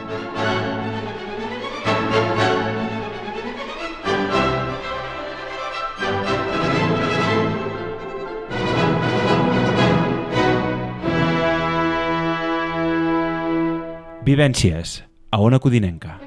Vivències, a Ona Codinenca.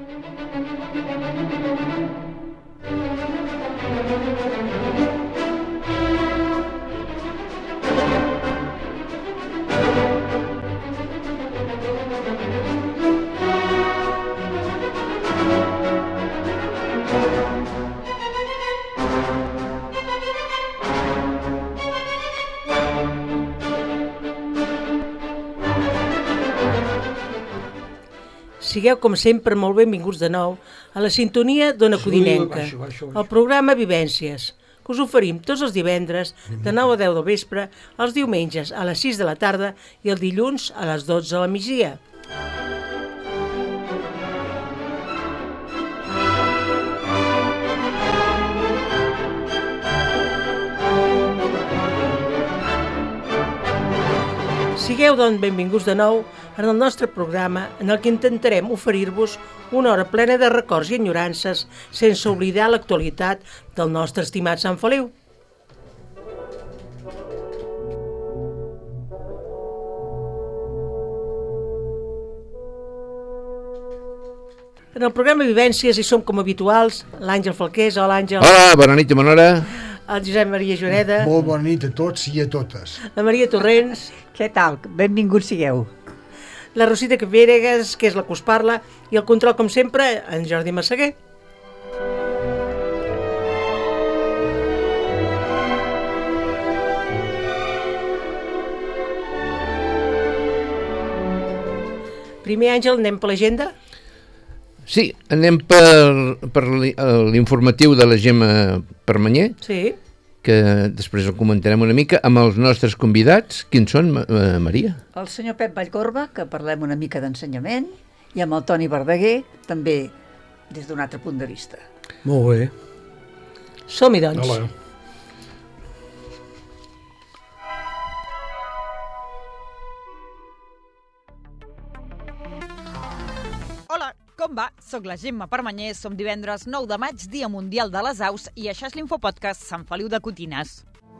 Sigueu, com sempre, molt benvinguts de nou a la sintonia d'Ona Codinenca, el programa Vivències, que us oferim tots els divendres de 9 a 10 del vespre, els diumenges a les 6 de la tarda i el dilluns a les 12 de la migdia. Sigueu, doncs, benvinguts de nou en el nostre programa en el que intentarem oferir-vos una hora plena de records i enyorances sense oblidar l'actualitat del nostre estimat Sant Feliu. En el programa Vivències hi som com habituals l'Àngel Falqués. Hola, Àngel. Hola, bona nit i bona hora. El Josep Maria Juneda. Molt bona nit a tots i a totes. La Maria Torrents. Què tal? Benvinguts sigueu. La Rosita Capveregas, que és la que us parla, i el control, com sempre, en Jordi Massaguer. Primer, Àngel, anem per l'agenda? Sí, anem per l'informatiu de la Gemma Permanyer. Sí. Que després el comentarem una mica amb els nostres convidats. Quins són, Maria? El senyor Pep Vallcorba, que parlem una mica d'ensenyament, i amb el Toni Verdaguer, també des d'un altre punt de vista. Molt bé. Som-hi, doncs. Hola. Hola, com va? Soc la Gemma Permanyer, som divendres 9 de maig, Dia Mundial de les Aus, i això és l'Infopodcast Sant Feliu de Cotines.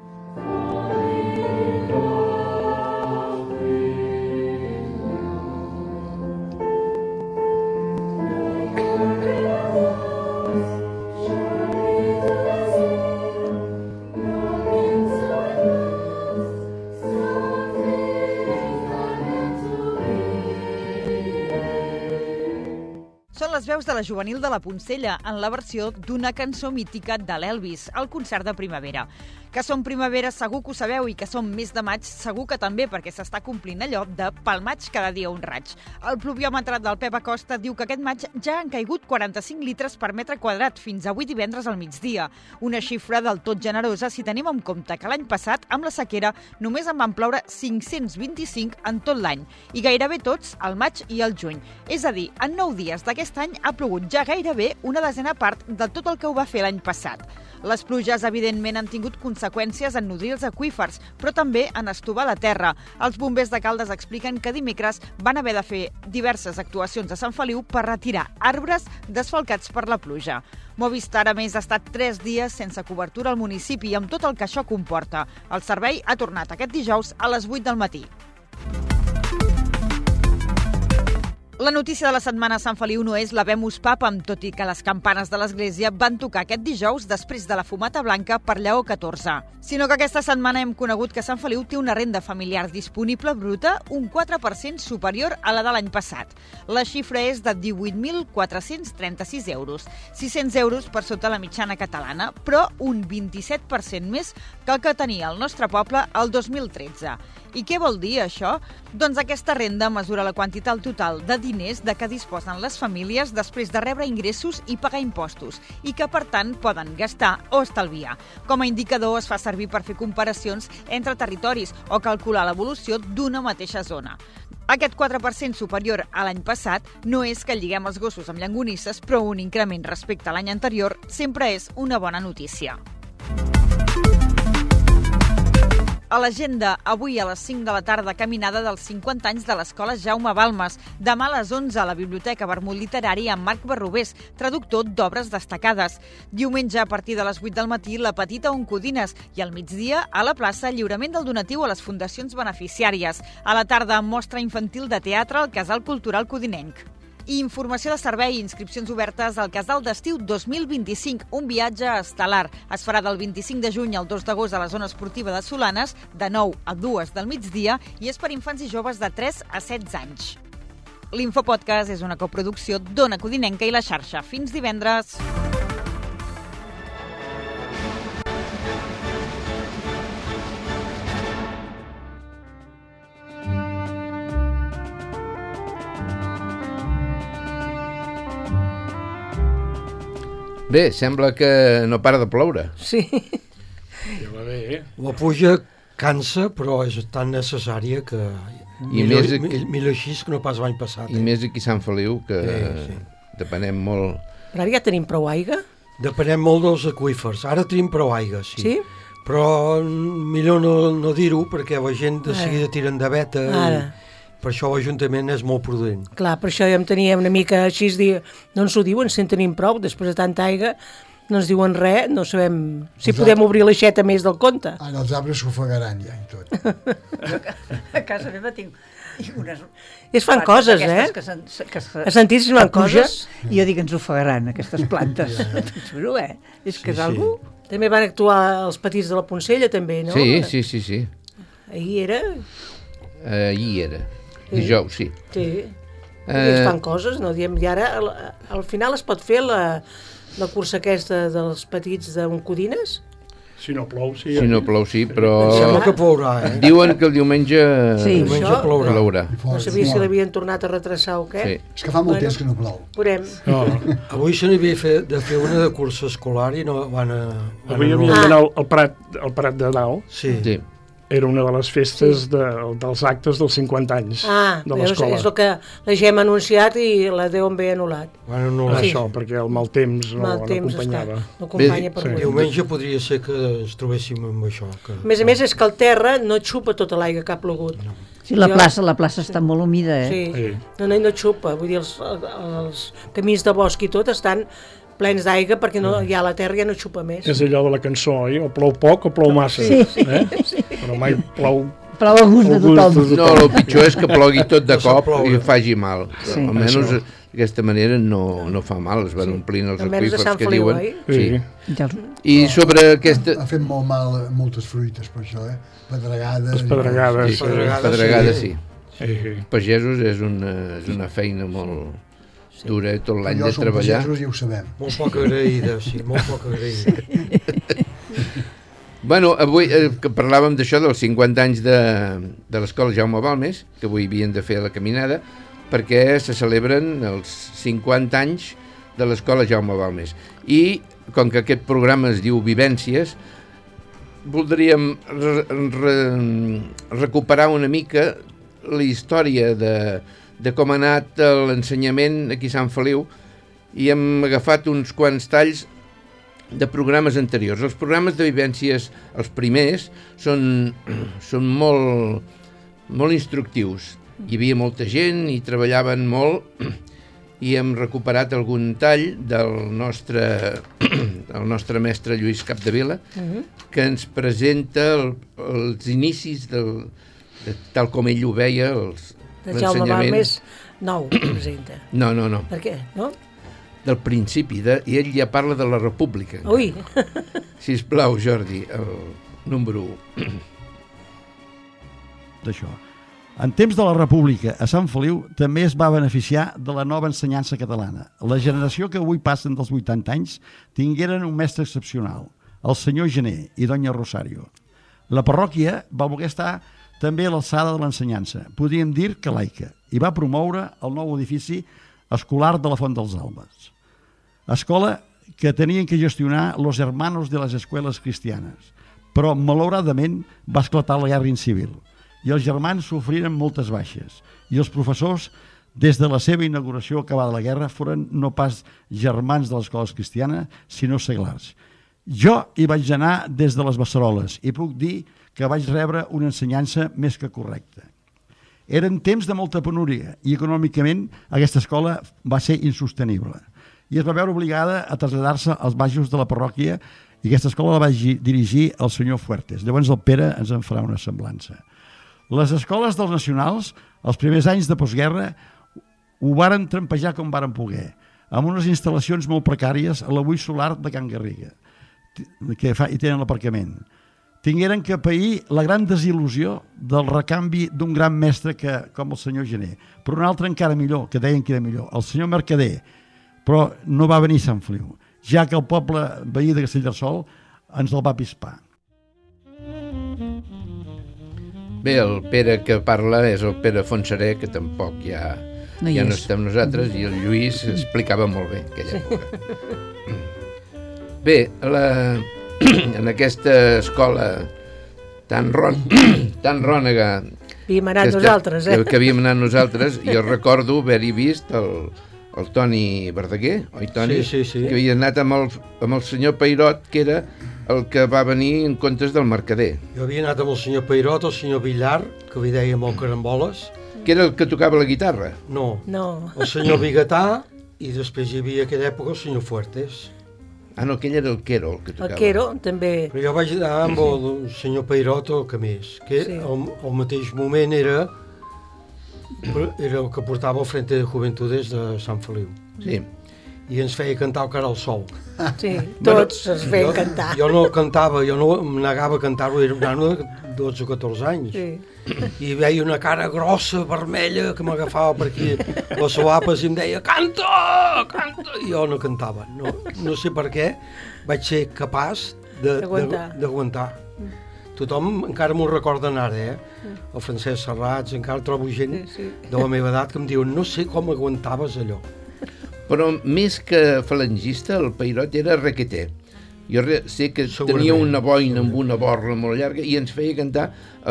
Són les veus de la Juvenil de la Poncella en la versió d'una cançó mítica de l'Elvis, el concert de primavera. Que som primavera segur que ho sabeu i que som mes de maig segur que també, perquè s'està complint allò de pel maig cada dia un raig. El pluviòmetre del Pep Acosta diu que aquest maig ja han caigut 45 litres per metre quadrat fins avui divendres al migdia. Una xifra del tot generosa si tenim en compte que l'any passat, amb la sequera, només en van ploure 525 en tot l'any, i gairebé tots al maig i al juny. És a dir, en 9 dies d'aquest any ha plogut ja gairebé una desena part de tot el que ho va fer l'any passat. Les pluges, evidentment, han tingut conseqüències en nodrir els aqüífers, però també en estovar la terra. Els bombers de Caldes expliquen que dimecres van haver de fer diverses actuacions a Sant Feliu per retirar arbres desfalcats per la pluja. Movistar, a més, ha estat 3 dies sense cobertura al municipi amb tot el que això comporta. El servei ha tornat aquest dijous a les 8 del matí. La notícia de la setmana a Sant Feliu no és l'Habemus Papam, tot i que les campanes de l'església van tocar aquest dijous després de la fumata blanca per Lleó XIV. Sinó que aquesta setmana hem conegut que Sant Feliu té una renda familiar disponible bruta un 4% superior a la de l'any passat. La xifra és de 18.436 euros, 600 euros per sota la mitjana catalana, però un 27% més que el que tenia el nostre poble el 2013. I què vol dir això? Doncs aquesta renda mesura la quantitat total de diners de què disposen les famílies després de rebre ingressos i pagar impostos i que, per tant, poden gastar o estalviar. Com a indicador es fa servir per fer comparacions entre territoris o calcular l'evolució d'una mateixa zona. Aquest 4% superior a l'any passat no és que lliguem els gossos amb llonganisses, però un increment respecte a l'any anterior sempre és una bona notícia. A l'agenda, avui a les 5 de la tarda, caminada dels 50 anys de l'Escola Jaume Balmes. Demà a les 11 a la Biblioteca Vermut Literari amb Marc Barrobés, traductor d'obres destacades. Diumenge, a partir de les 8 del matí, la Petita Oncodines i al migdia, a la plaça, lliurament del donatiu a les fundacions beneficiàries. A la tarda, mostra infantil de teatre al Casal Cultural Codinenc. I informació de servei i inscripcions obertes al Casal d'Estiu 2025, un viatge estel·lar. Es farà del 25 de juny al 2 d'agost a la zona esportiva de Solanes, de 9 a 2 del migdia, i és per infants i joves de 3 a 16 anys. L'Infopodcast és una coproducció d'Ona Codinenca i La Xarxa. Fins divendres! Bé, sembla que no para de ploure. Sí. La pluja cansa, però és tan necessària que millor així que no pas l'any passat. I més aquí a Sant Feliu, que depenem molt... Però ara ja tenim prou aigua? Depenem molt dels aqüífers. Ara tenim prou aigua, sí. Sí? Però millor no dir-ho, perquè la gent de seguida tiren de veta. Per això l'Ajuntament és molt prudent. Clar, per això ja em tenia una mica així, no ens ho diuen, si en tenim prou, després de tanta aigua, no ens diuen res, no sabem si podem obrir l'aixeta més del compte. Ara els arbres s'ofegaran ja i tot. A casa meva tinc unes... Es fan coses, A sentir si fan coses? I jo dic, ens ofegaran, aquestes plantes. Però, és que és algú... També van actuar els petits de la Poncella, també, no? Sí. Ahir era... Dijous, sí. Sí. Es fan coses, no diem... I ara, al final es pot fer la cursa aquesta dels petits d'Oncodines? Si no plou, sí. Si no plou, sí, però... Sembla que plourà, Diuen que el diumenge plourà. No sabia si l'havien tornat a retrasar o què. Sí. És que fa molt temps que no plou. Veurem. Avui se n'havia de fer una de cursa escolar i no van... Avui havien d'anar al Prat de Dalt. Sí. Era una de les festes dels actes dels 50 anys de l'escola. És el que la GEM ha anunciat i la deuen haver anul·lat. Això, perquè el mal temps no acompanyava. No acompanya per avui. Diumenge podria ser que ens trobéssim amb això. A més, és que el terra no xupa tota l'aigua que ha plogut. Sí, la plaça està molt humida, Sí, no xupa. Vull dir, els camins de bosc i tot estan plens d'aigua perquè ja la terra ja no xupa més. És allò de la cançó, o plou poc o plou massa. Però mai plou... Plou a gust de tothom. No, el pitjor és que plogui tot de cop i faci mal. Almenys d'aquesta manera no fa mal, es van omplint els aqüífers que diuen. I sobre aquesta... Ha fet molt mal moltes fruites per això, pedregades. Pedregades, sí. Pagesos és una feina molt... dura tot l'any de treballar. Som pagesos i ho sabem. Molt poc agraïda, sí, molt poc agraïda. Bueno, avui que parlàvem d'això, dels 50 anys de l'Escola Jaume Balmes, que avui havien de fer la caminada, perquè se celebren els 50 anys de l'Escola Jaume Balmes. I, com que aquest programa es diu Vivències, voldríem recuperar una mica la història de com ha anat l'ensenyament aquí a Sant Feliu, i hem agafat uns quants talls de programes anteriors. Els programes de vivències, els primers, són molt instructius. Hi havia molta gent i treballaven molt, i hem recuperat algun tall del nostre mestre Lluís Capdevila, que ens presenta els inicis tal com ell ho veia, de Jaume Balmes nou presenta. No. Per què? No? Del principi, i ell ja parla de la República. Ui! Sisplau, Jordi, el número 1. D'això. En temps de la República, a Sant Feliu també es va beneficiar de la nova ensenyança catalana. La generació que avui passen dels 80 anys tingueren un mestre excepcional, el senyor Gené i doña Rosario. La parròquia va voler estar també a l'alçada de l'ensenyança, podríem dir que laica, i va promoure el nou edifici escolar de la Font dels Albes. Escola que tenien que gestionar los hermanos de les escueles cristianes, però malauradament va esclatar la guerra civil i els germans sofriren moltes baixes i els professors, des de la seva inauguració acabada la guerra, foren no pas germans de les escoles cristianes, sinó seglars. Jo hi vaig anar des de les Beceroles i puc dir que vaig rebre una ensenyança més que correcta. Eren temps de molta penúria i econòmicament aquesta escola va ser insostenible i es va veure obligada a traslladar-se als baixos de la parròquia i aquesta escola la va dirigir el senyor Fuertes. Llavors el Pere ens en farà una semblança. Les escoles dels nacionals, els primers anys de postguerra, ho varen trampejar com varen poder, amb unes instal·lacions molt precàries a l'avui solar de Can Garriga, i tenen l'aparcament. Tingueren que pair la gran desil·lusió del recanvi d'un gran mestre com el senyor Gené, però un altre encara millor, que deien que era millor, el senyor Mercader, però no va venir a Sant Feliu, ja que el poble veí de Castellterçol ens el va pispar. Bé, el Pere que parla és el Pere Fontserè, que tampoc ja no estem nosaltres, i el Lluís explicava molt bé aquella època. Bé, en aquesta escola tan rònega que havíem anat nosaltres, jo recordo haver-hi vist el Toni Verdaguer, oi Toni? Sí. Que havia anat amb el senyor Peirot, que era el que va venir en comptes del Mercader. Jo havia anat amb el senyor Peirot, el senyor Villar, que li deia molt caramboles. Que era el que tocava la guitarra? No. El senyor Bigatà, i després hi havia aquella època el senyor Fuertes. Ah, no, aquell era el Quero, el que tocava. El Quero, també. Però jo vaig anar amb el senyor Peirot o el que més, que al mateix moment era el que portava el Frente de Juventudes de Sant Feliu. Sí. I ens feia cantar el Cara al Sol. Sí, tots ens feien cantar. Jo no cantava, jo no em negava a cantar-ho, era un nano de 12 o 14 anys. Sí. I veia una cara grossa, vermella, que m'agafava per aquí les solapes i em deia canta! I jo no cantava. No sé per què vaig ser capaç d'aguantar. Tothom encara m'ho recorden ara, El Francesc Serrats, encara trobo gent de la meva edat que em diuen no sé com aguantaves allò. Però més que falangista, el Peirot era requeter. Jo sé que tenia una boina amb una borla molt llarga i ens feia cantar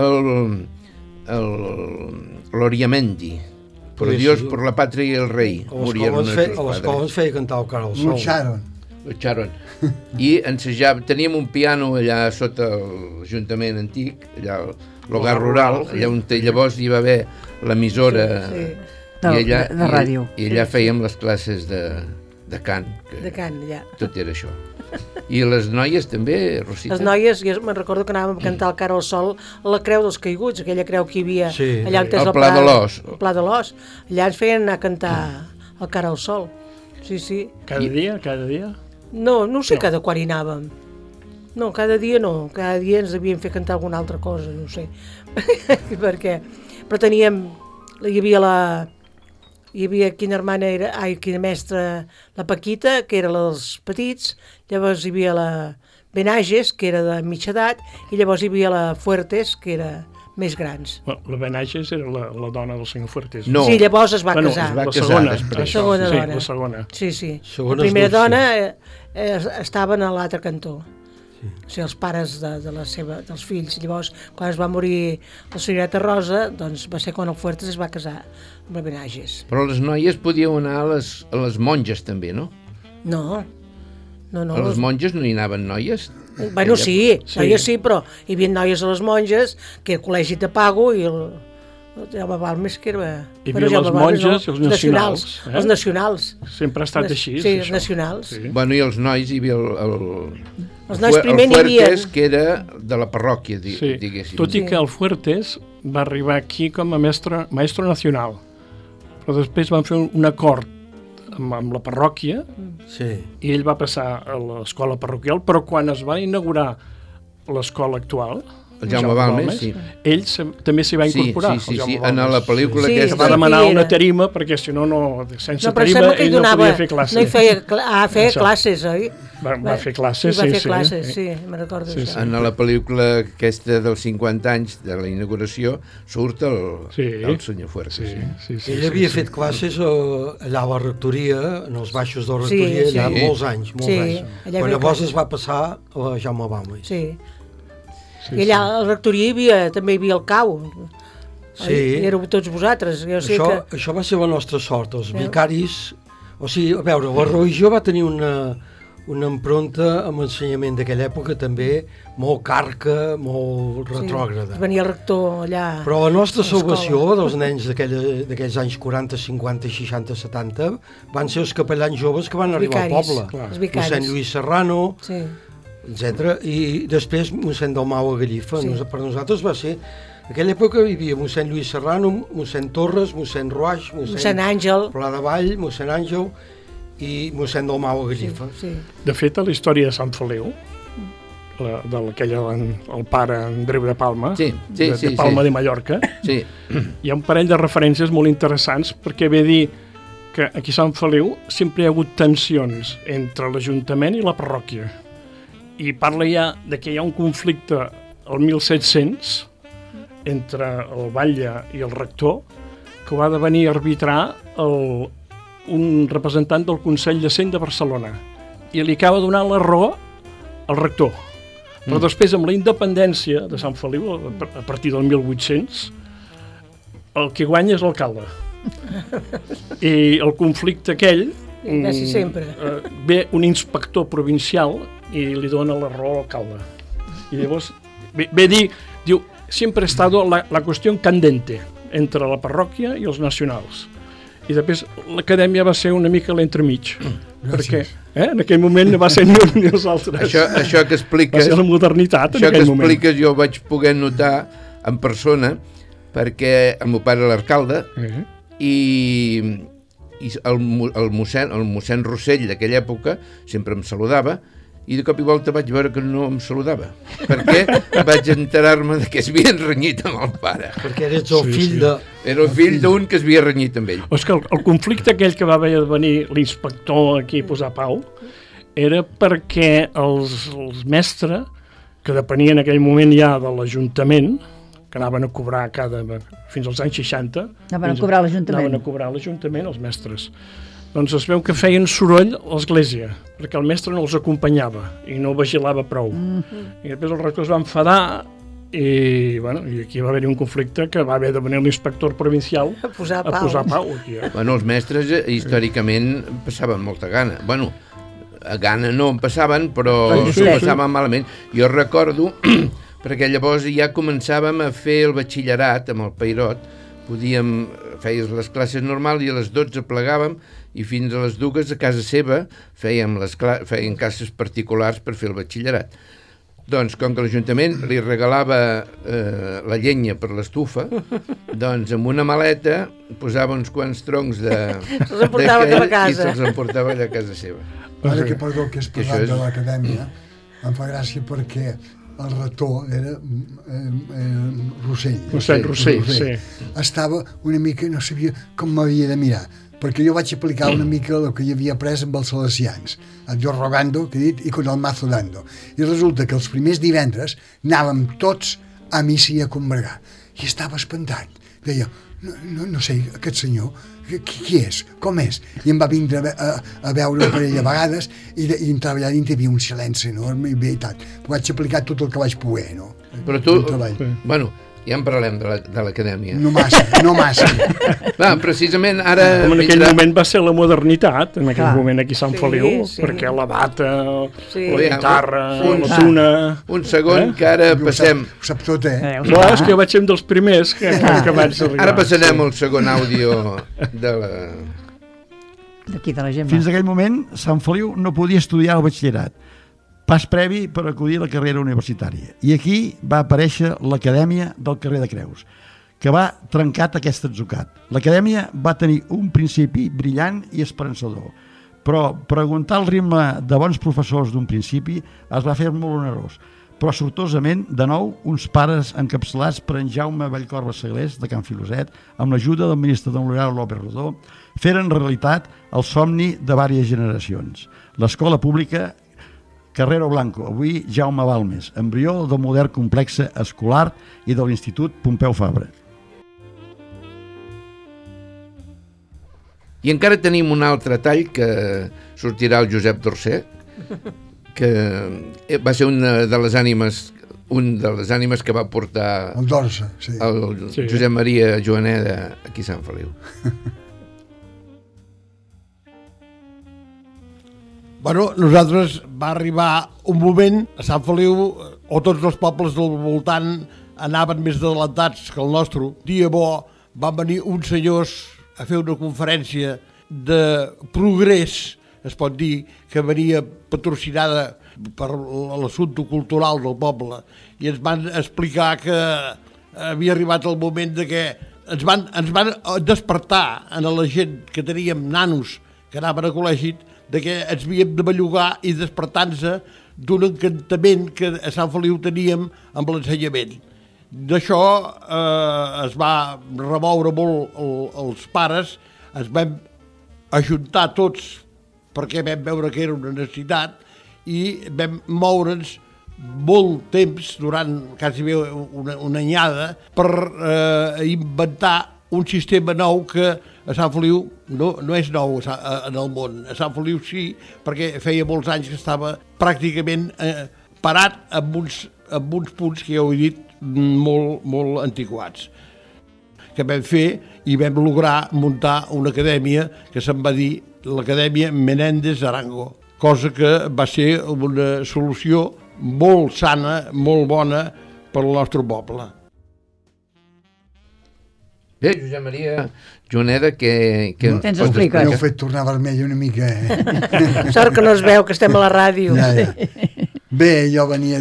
l'Oriamendi. Por Dios, por la patria y el rei. A l'escola ens feia cantar el Cara al Sol. Lucharon. I ensejava, teníem un piano allà sota l'Ajuntament antic, allà l'hogar rural, allà on llavors hi va haver l'emissora de ràdio. I allà fèiem les classes de cant. De cant, ja. Tot era això. I les noies també, Rosita? Les noies, jo me'n recordo que anàvem a cantar el Cara al Sol a la Creu dels Caiguts, aquella creu que hi havia allà on és el Pla de l'Os. El Pla de l'Os. Allà ens feien anar a cantar el Cara al Sol. Sí. Cada dia? No sé cada quan hi anàvem. No, cada dia no. Cada dia ens devien fer cantar alguna altra cosa, no sé. Perquè... Però teníem... Hi havia quina mestra, la Paquita, que era la dels petits, llavors hi havia la Benages, que era de mitja edat, i llavors hi havia la Fuertes, que era més grans. La Benages era la dona del senyor Fuertes. No. Sí, llavors es va casar. Es va casar després. La segona dona. La segona. Sí. La primera dona estaven a l'altre cantó. O sigui, els pares dels fills. Llavors, quan es va morir la senyoreta Rosa, doncs va ser quan el Fuertes es va casar amb la Benages. Però les noies podíeu anar a les monges també, no? No. A les monges no hi anaven noies? Bueno, sí, noies sí, però hi havia noies a les monges, que el col·legi de pago i el Jaume Balmes, que era... Hi havia les monges i els nacionals. Els nacionals. Sempre ha estat així. Sí, els nacionals. Bueno, i els nois hi havia els nois primer n'hi havia... El Fuertes, que era de la parròquia, diguéssim. Tot i que el Fuertes va arribar aquí com a maestro nacional, però després van fer un acord amb la parròquia i ell va passar a l'escola parroquial, però quan es va inaugurar l'escola actual, el Jaume Balmes, sí. Ell també s'hi va incorporar. Sí, en la pel·lícula aquesta. Va demanar una tarima, perquè si no, sense tarima, ell no podia fer classes. No hi feia classes, oi? Va fer classes, sí. Va fer classes, sí, me'n recordo això. En la pel·lícula aquesta dels 50 anys de la inauguració surt el senyor Fuertes. Ell havia fet classes allà a la rectoria, en els baixos de la rectoria, allà molts anys. Però llavors es va passar a Jaume Balmes. Sí. I allà a la rectoria també hi havia el cau. Sí. Éreu tots vosaltres. Això va ser la nostra sort. Els vicaris... O sigui, a veure, la religió va tenir una empronta amb l'ensenyament d'aquella època també molt carca, molt retrògrada. Venia el rector allà... Però la nostra salvació dels nens d'aquells anys 40, 50, 60, 70 van ser els capellans joves que van arribar al poble. Mossèn Lluís Serrano, etc. I després mossèn Dalmau a Gallifa. Per nosaltres va ser... En aquella època hi havia mossèn Lluís Serrano, mossèn Torres, mossèn Ruaix, mossèn Àngel, Pla de Vall, mossèn Àngel i mossèn Dalmau a Gallifa. De fet, a la història de Sant Feliu, el pare Andreu de Palma, de Palma de Mallorca, hi ha un parell de referències molt interessants perquè ve a dir que aquí a Sant Feliu sempre hi ha hagut tensions entre l'Ajuntament i la parròquia. I parla ja de que hi ha un conflicte al 1700 entre el batlle i el rector, que va de venir a arbitrar un representant del Consell de Cent de Barcelona i li acaba donant la raó al rector. Però després, amb la independència de Sant Feliu, a partir del 1800, el que guanya és l'alcalde. I el conflicte aquell, ve un inspector provincial i li dona la raó a l'alcalde. I llavors ve dir, diu, sempre ha estat la qüestió candente entre la parròquia i els nacionals. I després l'acadèmia va ser una mica l'entremig, perquè en aquell moment no va ser ni un ni els altres. Això que expliques... Va ser la modernitat en aquell moment. Això que expliques jo ho vaig poder notar en persona, perquè el meu pare era l'alcalde, i el mossèn Rossell d'aquella època sempre em saludava, i de cop i volta vaig veure que no em saludava, perquè vaig enterar-me que es havien renyit amb el pare. Perquè eres el fill de... Era el fill d'un que es havia renyit amb ell. O és que el conflicte aquell que va haver de venir l'inspector aquí a posar pau era perquè els mestres, que depenien en aquell moment ja de l'Ajuntament, que anaven a cobrar fins als anys 60... Anaven a cobrar l'Ajuntament. Anaven a cobrar l'Ajuntament, els mestres. Doncs es veu que feien soroll a l'església, perquè el mestre no els acompanyava i no vigilava prou. I després els rectors van enfadar i aquí va haver-hi un conflicte que va haver de venir l'inspector provincial a posar pau. Els mestres històricament passaven molta gana. A gana no en passaven, però passaven malament. Jo recordo, perquè llavors ja començàvem a fer el batxillerat amb el Peirot, feies les classes normals i a les 12 plegàvem i fins a les 2 a casa seva feien classes particulars per fer el batxillerat. Doncs, com que l'Ajuntament li regalava la llenya per l'estufa, doncs amb una maleta posava uns quants troncs se'ls emportava cap a casa. I se'ls emportava a casa seva. Ara que perdó que has parlat de l'acadèmia, em fa gràcia perquè el rector era Rossell. Mossèn Rossell, sí. Estava una mica, no sabia com m'havia de mirar, perquè jo vaig aplicar una mica el que hi havia après amb els salesians, el jo rogando, que he dit, i con el mazo dando. I resulta que els primers divendres anàvem tots a missa i a combregar. I estava espantat. Deia, no sé, aquest senyor, qui és? Com és? I em va vindre a veure un parell de vegades i entrava allà dintre, hi havia un silenci enorme i bé i tal. Vaig aplicar tot el que vaig poder, no? Però tu, ja en parlem de l'acadèmia. No massa. Precisament ara... En aquell moment va ser la modernitat, en aquell moment aquí a Sant Feliu, perquè la bata, la guitarra, la tuna... Un segon, que ara passem... Ho sap tot, És que jo vaig ser un dels primers que vaig arribar. Ara passarem al segon àudio de la... D'aquí de la Gemma. Fins aquell moment, Sant Feliu no podia estudiar el batxillerat, pas previ per acudir a la carrera universitària. I aquí va aparèixer l'Acadèmia del carrer de Creus, que va trencat aquest atzucat. L'Acadèmia va tenir un principi brillant i esperançador, però preguntar el ritme de bons professors d'un principi es va fer molt onerós. Però sortosament, de nou, uns pares encapçalats per en Jaume Vallcorba Seglés, de Can Filoset, amb l'ajuda del ministre don L'Oreal López Rodó, feren realitat el somni de diverses generacions. L'escola pública Carrero Blanco, avui Jaume Balmes, embrió del modern complex escolar i de l'Institut Pompeu Fabra. I encara tenim un altre tall que sortirà el Josep Dorcer, que va ser una de les ànimes que va portar el Dorsa, sí. El Josep Maria Joaneda aquí a Sant Feliu. Bueno, nosaltres va arribar un moment a Sant Feliu, o tots els pobles del voltant anaven més adelantats que el nostre. Dia bo, van venir uns senyors a fer una conferència de progrés, es pot dir, que venia patrocinada per l'assumpte cultural del poble, i ens van explicar que havia arribat el moment de que ens van despertar a la gent que teníem nanos que anaven a col·legi, de que ens havíem de bellugar i despertar-nos d'un encantament que a Sant Feliu teníem amb l'ensenyament. D'això es va remoure molt els pares, ens vam ajuntar tots perquè vam veure que era una necessitat i vam moure'ns molt temps, durant quasi bé una anyada, per inventar un sistema nou que a Sant Feliu no és nou en el món. A Sant Feliu sí, perquè feia molts anys que estava pràcticament parat amb uns punts que ja ho he dit molt, molt antiquats. Que vam fer i vam lograr muntar una acadèmia que se'n va dir l'Acadèmia Menéndez Arango, cosa que va ser una solució molt sana, molt bona per al nostre poble. Bé, Josep Maria Juneda, que ens expliques? M'heu fet tornar vermell una mica, Sort que no es veu, que estem a la ràdio. Ja. Bé, jo venia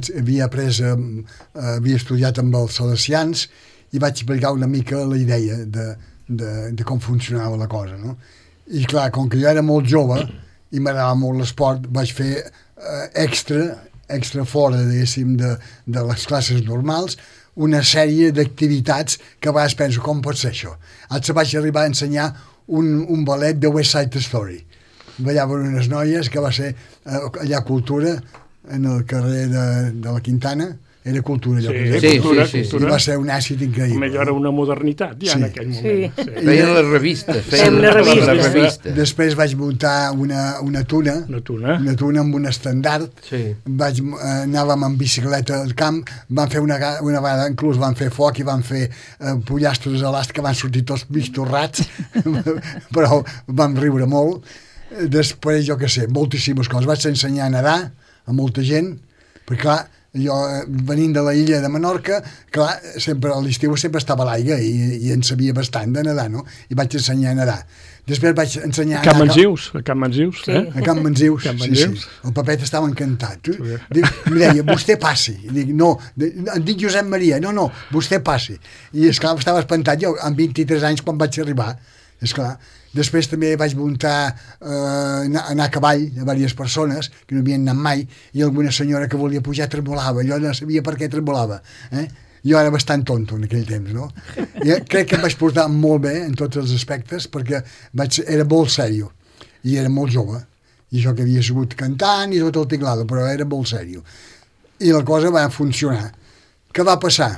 havia estudiat amb els salesians i vaig explicar una mica la idea de com funcionava la cosa, no? I clar, com que jo era molt jove i m'agradava molt l'esport, vaig fer extra fora, diguéssim, de les classes normals, una sèrie d'activitats que a vegades penso, com pot ser això? Ara vaig arribar a ensenyar un ballet de West Side Story. Ballaven unes noies que va ser allà a Cultura, en el carrer de la Quintana, era Cultura. Cultura. I va ser un àcid increïble. Allò era una modernitat ja en aquell moment. Feien les revistes. Després vaig muntar una tuna amb un estendard. Anàvem amb bicicleta al camp, van fer una vegada, inclús van fer foc i van fer pollastres elàstics que van sortir tots mig torrats, però vam riure molt. Després, jo què sé, moltíssimes coses. Vaig ensenyar a nedar a molta gent, perquè clar, jo venint de la illa de Menorca, clar, sempre a l'estiu sempre estava a l'aigua i en sabia bastant de nedar, no? I vaig ensenyar a nedar. Després vaig ensenyar a Can Manzius, A Can Manzius, sí. El Papet estava encantat. Em deia, vostè passi. I dic, no, em dic Josep Maria. No, vostè passi. I esclar, estava espantat jo, amb 23 anys, quan vaig arribar. Esclar. Després també vaig muntar anar a cavall a diverses persones que no havien anat mai, i alguna senyora que volia pujar tremolava, jo no sabia per què tremolava. Jo era bastant tonto en aquell temps, no? I crec que em vaig portar molt bé en tots els aspectes, perquè era molt sèrio i era molt jove, i jo que havia sigut cantant i tot el tinglado, però era molt sèrio. I la cosa va funcionar. Què va passar?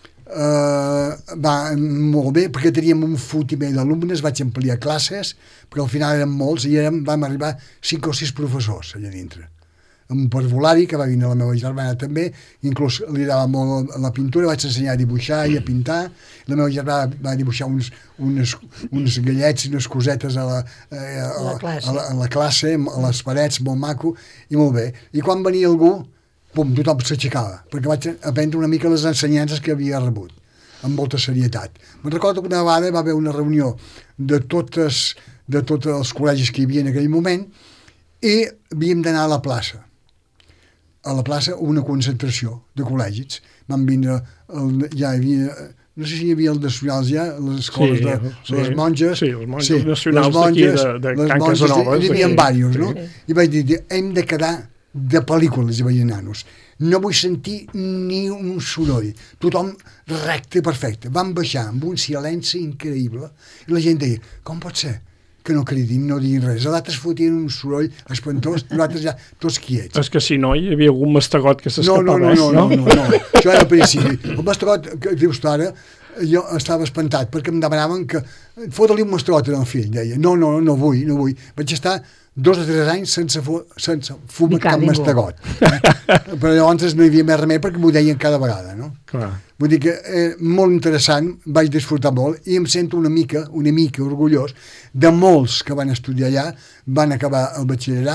Va molt bé, perquè teníem un fut i mig d'alumnes, vaig ampliar classes, perquè al final eren molts i vam arribar 5 o 6 professors allà dintre. Un parvulari que va venir la meva germana també, inclús li agradava molt la pintura, vaig ensenyar a dibuixar i a pintar. La meva germana va dibuixar uns gallets i unes cosetes a la classe, a les parets, molt maco i molt bé. I quan venia algú, pum, tothom s'aixecava, perquè vaig aprendre una mica les ensenyances que havia rebut, amb molta serietat. Me'n recordo que una vegada va haver una reunió de tots els col·legis que hi havia en aquell moment i havíem d'anar a la plaça. A la plaça una concentració de col·legis. Van vindre, ja hi havia, no sé si hi havia els nacionals ja, les escoles de les monges. Sí, els monges nacionals d'aquí de Can Casanovas. Hi havia diversos, no? I vaig dir, hem de quedar de pel·lícules i veient nanos. No vull sentir ni un soroll. Tothom recte, perfecte. Vam baixar amb un silenci increïble i la gent deia, com pot ser que no cridin, no diguin res? A l'altre es fotien un soroll espantós, nosaltres ja tots quiets. És que si no, hi havia algun mastegot que s'escapava. No. Això era al principi. El mastegot, que dius tu ara, jo estava espantat perquè em demanaven que fota-li un mastegot al fill, deia. No vull. Vaig estar 2 o 3 anys sense fumar cap mastegot. Però llavors no hi havia més remei perquè m'ho deien cada vegada, no? Clar. Vull dir que molt interessant, vaig disfrutar molt i em sento una mica orgullós de molts que van estudiar allà, van acabar el batxillerat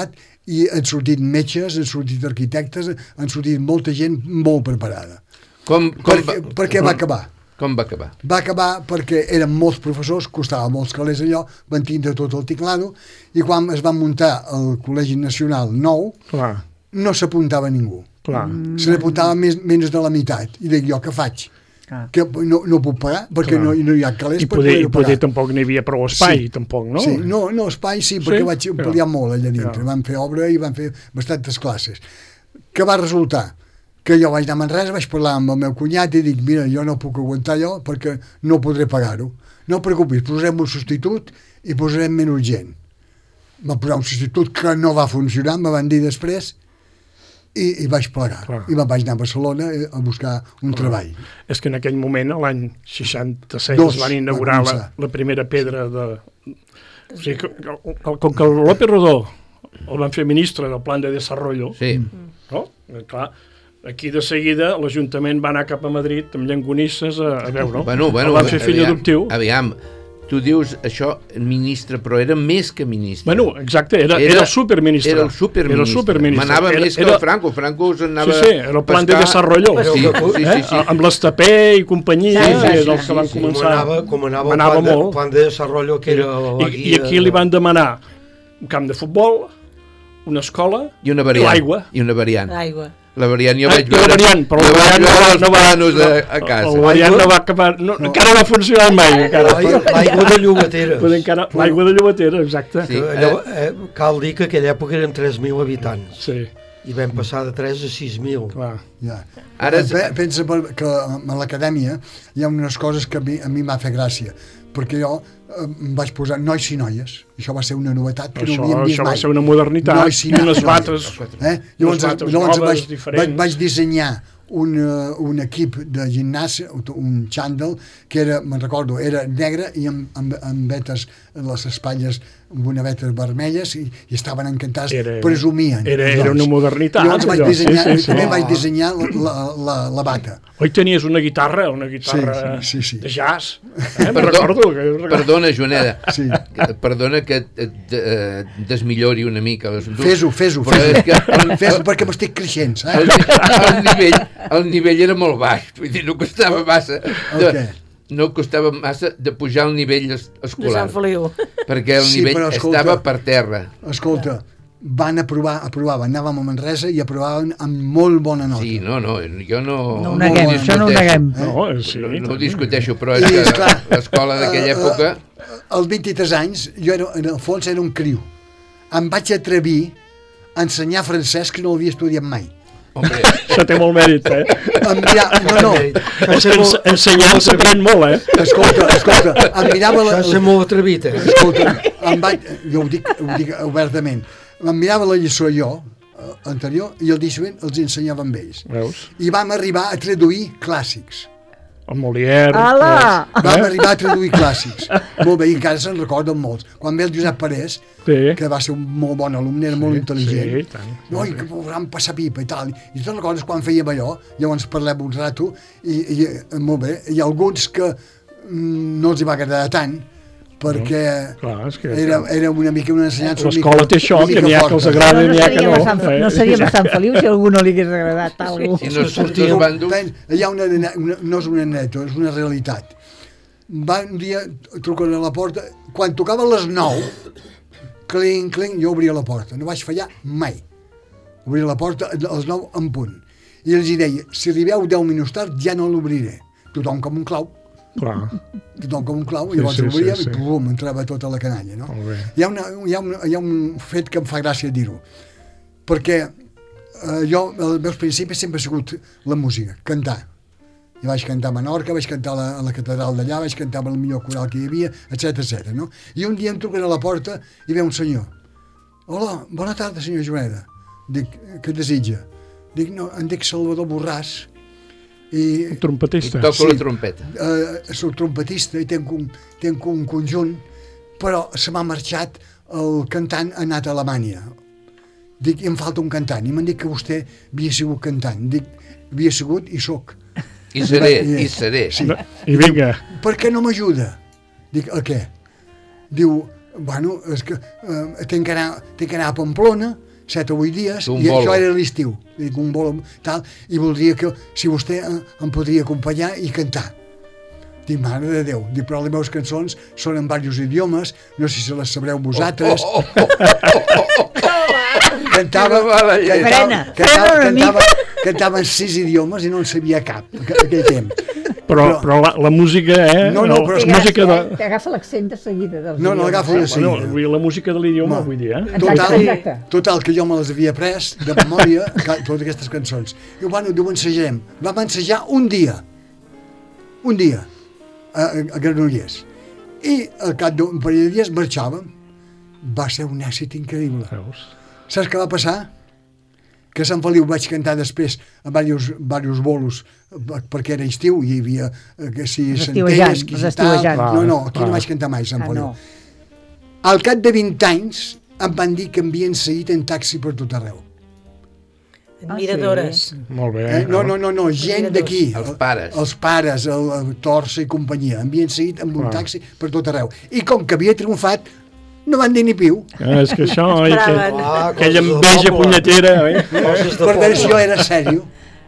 i han sortit metges, han sortit arquitectes, han sortit molta gent molt preparada. Per què va acabar? Com va acabar? Va acabar perquè eren molts professors, costava molts calés allò, van tindre tot el tinglado, i quan es va muntar el Col·legi Nacional nou, no s'apuntava ningú. Se n'apuntava menys de la meitat. I dic, jo què faig? Que no puc pagar, perquè no hi ha calés per poder pagar. I poder tampoc n'hi havia prou espai, tampoc, no? Sí, no, espai sí, perquè vaig ampliar molt allà dintre. Vam fer obra i vam fer bastantes classes. Què va resultar? Que jo vaig anar a Manresa, vaig parlar amb el meu cunyat i dic, mira, jo no puc aguantar allò perquè no podré pagar-ho. No et preocupis, posarem un substitut i posarem menys gent. Va posar un substitut que no va funcionar, me van dir després, i vaig plegar. I me'n vaig anar a Barcelona a buscar un treball. És que en aquell moment, l'any 66, es van inaugurar la primera pedra de... O sigui, com que el López Rodó el van fer ministre del Plan de Desarrollo, no? Clar, aquí de seguida l'Ajuntament va anar cap a Madrid amb llangonisses a veure, no? El van fer fill adoptiu. Aviam, tu dius això ministre, però era més que ministre. Bueno, exacte, era el superministre. Era el superministre. Manava més que el Franco. Franco s'anava... Sí, era el Plan de Desarrollo. Amb l'Estapé i companyia, és el que van començar. Manava molt. El Plan de Desarrollo, que era la guia... I aquí li van demanar un camp de futbol, una escola i l'aigua. I una variant. La variant jo vaig veure... Però la variant a casa. La variant no va acabar... Encara no ha funcionat mai. L'aigua de Llobateres. L'aigua de Llobateres, exacte. Cal dir que en aquella època eren 3.000 habitants. Sí. I vam passar de 3 a 6.000. Pensa que a l'acadèmia hi ha unes coses que a mi m'ha fet gràcia, perquè jo em vaig posar nois i noies. Això va ser una novetat que no havíem vist mai. Això va ser una modernitat. I unes bates noves, diferents. Vaig dissenyar un equip de gimnàsia, un xandall, que era, me'n recordo, era negre i amb vetes a les espatlles, amb unes vetes vermelles, i estaven encantats, presumien. Era una modernitat. Llavors també vaig dissenyar la bata. Oi, tenies una guitarra de jazz? Perdona, Joaneda, perdona que desmillori una mica l'assumpte. Fes-ho, perquè m'estic creixent, saps? El nivell era molt baix, vull dir, no costava massa de pujar al nivell escolar, perquè el nivell estava per terra. Escolta, van aprovaven, anàvem a Manresa i aprovaven amb molt bona nota. Sí, jo no ho neguem, això no ho neguem. No ho discuteixo, però és que l'escola d'aquella època... Als 23 anys, jo en el fons era un criu. Em vaig atrevir a ensenyar francès que no l'havia estudiat mai. Això té molt mèrit, Ensenyar s'aprèn molt, Escolta, em mirava... Això és molt atrevit, Escolta, jo ho dic obertament, em mirava la lliçó jo, anterior, i el dia següent els ensenyava amb ells. I vam arribar a traduir clàssics. El Molière... Vam arribar a traduir clàssics. Molt bé, i encara se'n recorden molts. Quan ve el Josep Parés, que va ser un molt bon alumne, era molt intel·ligent, i que vam passar pipa i tal. I te'n recordes quan fèiem allò? Llavors parlem un rato, i molt bé, hi ha alguns que no els hi va agradar tant, perquè era una mica una ensenyança... L'escola té això, que n'hi ha que els agrada i n'hi ha que no. No seríem bastant felius si a algú no li hagués agradat alguna cosa. Hi ha no és una anècdota, és una realitat. Un dia truquen a la porta, quan tocava les 9, clinc, jo obria la porta, no vaig fallar mai. Obria la porta a les 9 en punt. I els deia, si arribeu 10 minuts tard ja no l'obriré. Tothom com un clau. Tothom com un clau, i llavors l'obríem i pum, entrava tota la canalla, no? Hi ha un fet que em fa gràcia dir-ho, perquè jo, els meus principis sempre ha sigut la música, cantar. I vaig cantar a Menorca, vaig cantar a la catedral d'allà, vaig cantar amb el millor coral que hi havia, etc. No? I un dia em truquen a la porta i ve un senyor. Hola, bona tarda, senyor Joaneda. Dic, què desitja? Dic, no, em dic Salvador Borràs, i trompetista. Toco la trompeta. Soc trompetista i tenc un conjunt, però se m'ha marxat el cantant, ha anat a Alemanya. Dic, em falta un cantant, i m'han dit que vostè havia sigut cantant. Dic, havia sigut i soc. I seré. Sí. I vinga. Per què no m'ajuda? Dic, a què? Diu, bueno, és que tinc que anar a Pamplona, 7 o 8 dies, i això era l'estiu, un bolo tal, i voldria que, si vostè em podria acompanyar i cantar. Dic, mare de Déu, dic, però les meves cançons són en diversos idiomes, no sé si les sabreu vosaltres. Cantava en 6 idiomes i no en sabia cap, aquell temps. Però la música, No, però és música de... T'agafa l'accent de seguida dels idiomes. No, l'agafa de seguida. La música de l'idioma, vull dir, Total, que jo me les havia pres de memòria, totes aquestes cançons. I bueno, diu, ensejarem. Vam ensejar un dia, a Granollers. I al cap d'un parell de dies marxàvem. Va ser un èxit increïble. Saps què va passar? Que a Sant Feliu vaig cantar després a diversos bolos perquè era estiu i hi havia centelles, qui tal. No, aquí no vaig cantar mai a Sant Feliu. Al cap de 20 anys em van dir que m'havien seguit en taxi per tot arreu. Admiradores. Molt bé. No, gent d'aquí. Els pares. Els pares, el Torça i companyia. Em havien seguit amb un taxi per tot arreu. I com que havia triomfat, no van dir ni piu. És que això, aquella enveja punyetera. Per veure si jo era sèrio.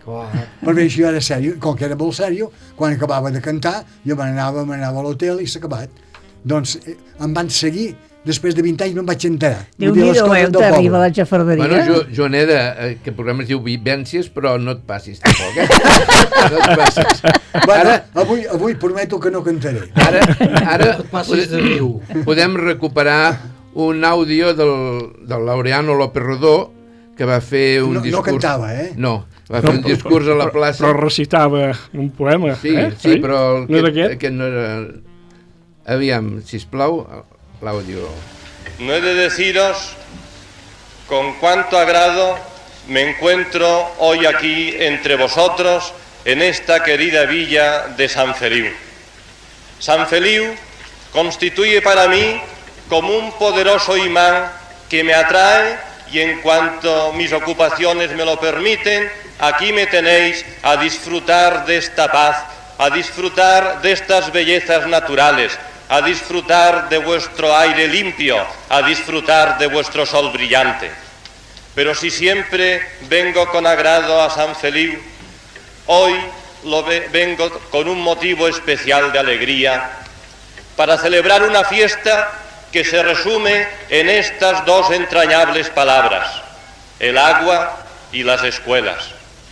Com que era molt sèrio, quan acabava de cantar, jo me n'anava a l'hotel i s'ha acabat. Doncs em van seguir. Després de 20 anys no em vaig enterar. Déu-n'hi-do, t'arriba la xafarderia. Bueno, Joaneda, que el programa es diu Vivències, però no et passis tampoc, No et passis. Bueno, avui prometo que no cantaré. Ara podem recuperar un àudio del Laureano López Rodó, que va fer un discurs... No cantava, No, va fer un discurs a la plaça... Però recitava un poema. Sí, però aquest no era... Aviam, sisplau... Claudio. No he de deciros con cuánto agrado me encuentro hoy aquí entre vosotros en esta querida villa de San Feliu. San Feliu constituye para mí como un poderoso imán que me atrae y en cuanto mis ocupaciones me lo permiten, aquí me tenéis a disfrutar de esta paz, a disfrutar de estas bellezas naturales, a disfrutar de vuestro aire limpio, a disfrutar de vuestro sol brillante. Pero si siempre vengo con agrado a San Feliu, hoy vengo con un motivo especial de alegría para celebrar una fiesta que se resume en estas dos entrañables palabras, el agua y las escuelas.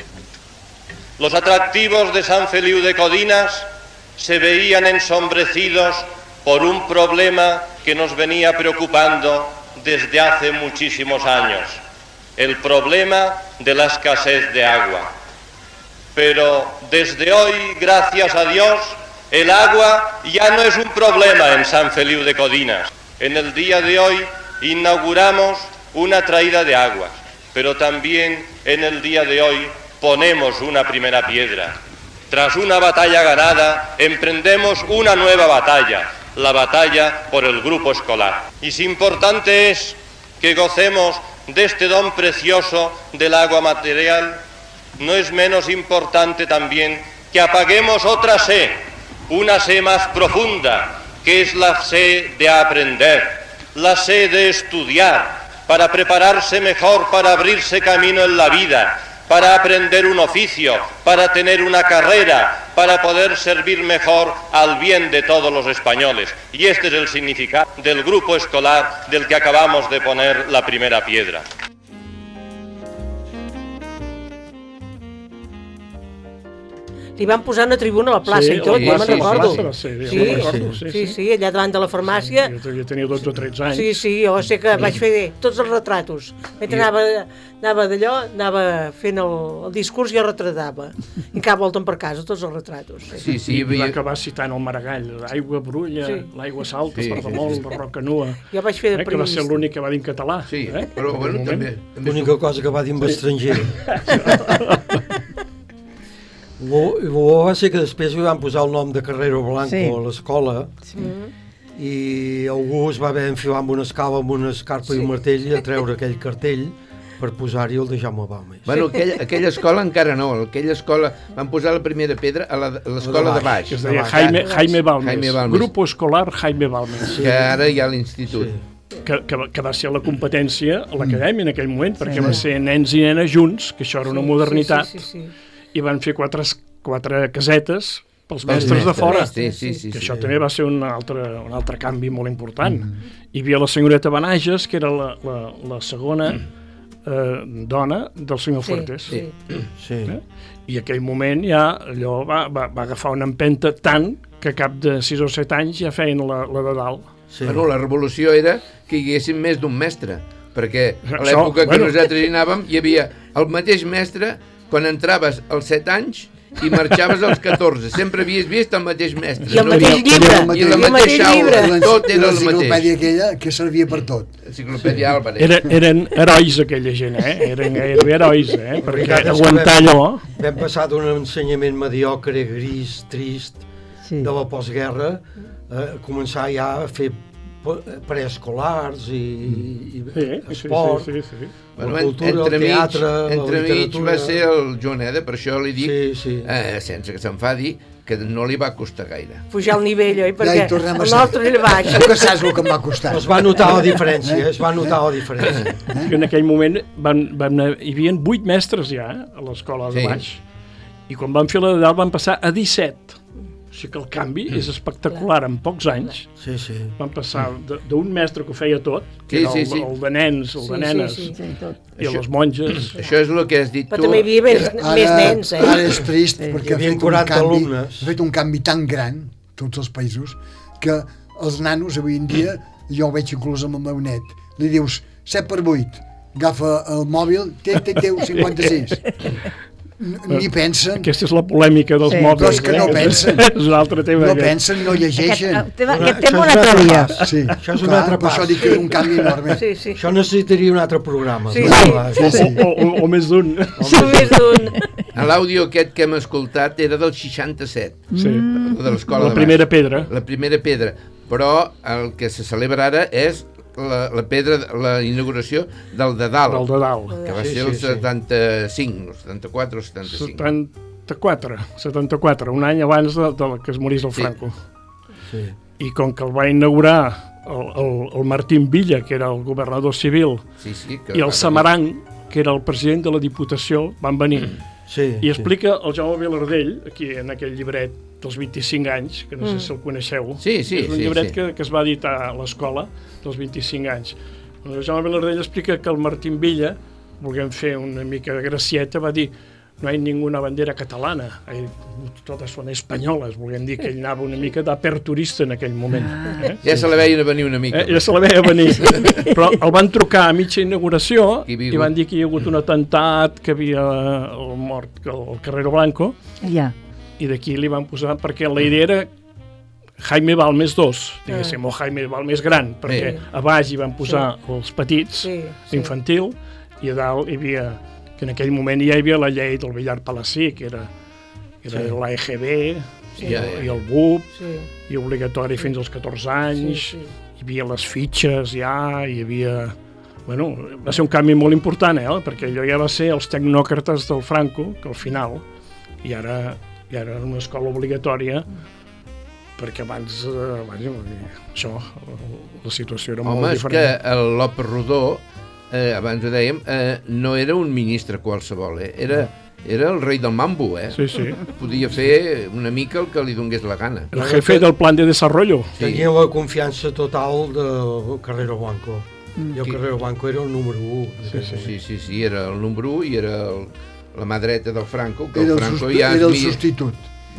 Los atractivos de San Feliu de Codinas se veían ensombrecidos por un problema que nos venía preocupando desde hace muchísimos años, el problema de la escasez de agua. Pero desde hoy, gracias a Dios, el agua ya no es un problema en San Feliu de Codinas. En el día de hoy inauguramos una traída de aguas, pero también en el día de hoy ponemos una primera piedra. Tras una batalla ganada, emprendemos una nueva batalla, la batalla por el grupo escolar. Y si importante es que gocemos de este don precioso del agua material, no es menos importante también que apaguemos otra sed, una sed más profunda, que es la sed de aprender, la sed de estudiar, para prepararse mejor, para abrirse camino en la vida, para aprender un oficio, para tener una carrera, para poder servir mejor al bien de todos los españoles. Y este es el significado del grupo escolar del que acabamos de poner la primera piedra. Li van posar una tribuna a la plaça i tot, ja me'n recordo. Sí, allà davant de la farmàcia. Jo tenia 12 o 13 anys. Sí, jo sé que vaig fer tots els retratos. Mentre anava d'allò, anava fent el discurs i jo retratava. I cap volten per casa, tots els retratos. Sí, i va acabar citant el Maragall, l'aigua brulla, l'aigua salta, es tarda molt, la roca nua. Jo vaig fer de que va ser l'únic que va dir en català. Sí, però bueno, també... L'única cosa que va dir en estranger. Va ser que després li van posar el nom de Carrero Blanco a l'escola i algú es va haver enfilar amb una escala, amb una escarpa i un martell i a treure aquell cartell per posar-hi el de Jaume Balmes. Bueno, aquella escola encara no, aquella escola van posar la primera pedra a l'escola de baix. Que es deia Jaime Balmes. Grupo Escolar Jaime Balmes. Que ara hi ha l'institut. que va ser la competència a l'acadèmia en aquell moment, perquè va ser nens i nenes junts, que això era una modernitat, i van fer quatre casetes pels mestres de fora, que això també va ser un altre canvi molt important. Hi havia la senyoreta Benages, que era la segona dona del senyor Fuertes. I aquell moment ja allò va agafar una empenta tant que cap de 6 o 7 anys ja feien la de dalt. Bueno, la revolució era que hi haguessin més d'un mestre, perquè a l'època que nosaltres hi anàvem hi havia el mateix mestre quan entraves als 7 anys i marxaves als 14. Sempre havies vist el mateix mestre. I el mateix llibre. I la mateixa aula. Tot era el mateix. L'enciclopèdia aquella que servia per tot. L'enciclopèdia Álvarez. Eren herois aquella gent, eren herois, perquè aguantar allò... Vam passar d'un ensenyament mediocre, gris, trist, de la postguerra, a començar ja a fer preescolars i esport, cultura, el teatre, la literatura... va ser el Joaneda, per això li dic, sense que s'enfadi, que no li va costar gaire. Pujar el nivell, oi? Perquè el nostre era baix. Tu que saps el que em va costar. Es va notar la diferència, En aquell moment hi havia 8 mestres ja a l'escola de baix, i quan van fer la de dalt van passar a 17. O sigui que el canvi és espectacular, en pocs anys. Van passar d'un mestre que ho feia tot, que era el de nens, el de nenes, i les monges. Això és el que has dit tu. Però també hi havia més nens, Ara és trist, perquè ha fet un canvi tan gran, tots els països, que els nanos avui en dia, jo ho veig inclús amb el meu net, li dius 7 per 8, agafa el mòbil, té 56. Ni pensen. Aquesta és la polèmica dels mòbils. Però és que no pensen. És un altre tema. No pensen, no llegeixen. Aquest tema un altre dia. Això és un altre pas. Per això dic que és un canvi enorme. Això necessitaria un altre programa. O més d'un. En l'àudio aquest que hem escoltat era del 67. De l'escola de la primera pedra. La primera pedra. Però el que se celebra ara és la inauguració del de dalt, que va ser el 75, el 74 o 75. 74, un any abans que es morís el Franco. I com que el va inaugurar el Martín Villa, que era el governador civil, i el Samaranc, que era el president de la Diputació, van venir. I explica el Jaume Vilardell, aquí en aquell llibret dels 25 anys, que no sé si el coneixeu, és un llibret que es va editar a l'escola dels 25 anys. El Jaume Vilardell explica que el Martín Villa, volent fer una mica de gracieta, va dir no hay ninguna bandera catalana, totes són espanyoles, volent dir que ell anava una mica d'aperturista en aquell moment. Ja se la veia venir una mica. Ja se la veia venir, però el van trucar a mitja inauguració i van dir que hi ha hagut un atemptat, que havia mort al Carrero Blanco, i d'aquí li van posar, perquè la idea era Jaime Balmes II, diguéssim, o Jaime Balmes Gran, perquè a baix hi van posar els petits, l'infantil, i a dalt hi havia, que en aquell moment ja hi havia la llei del Villar Palací, que era l'AEGB i el BUP, i obligatori fins als 14 anys, hi havia les fitxes ja, hi havia... Bueno, va ser un canvi molt important, perquè allò ja va ser els tecnòcrates del Franco, que al final, i ara era una escola obligatòria, perquè abans això, la situació era molt diferent. Home, és que el López Rodó, abans ho dèiem, no era un ministre qualsevol, era el rei del mambo, Podia fer una mica el que li donés la gana. El jefe del plan de desarrollo. Tenia la confiança total del Carrero Blanco. I el Carrero Blanco era el número 1. Sí, era el número 1 i era la mà dreta del Franco, que el Franco ja era el substitut.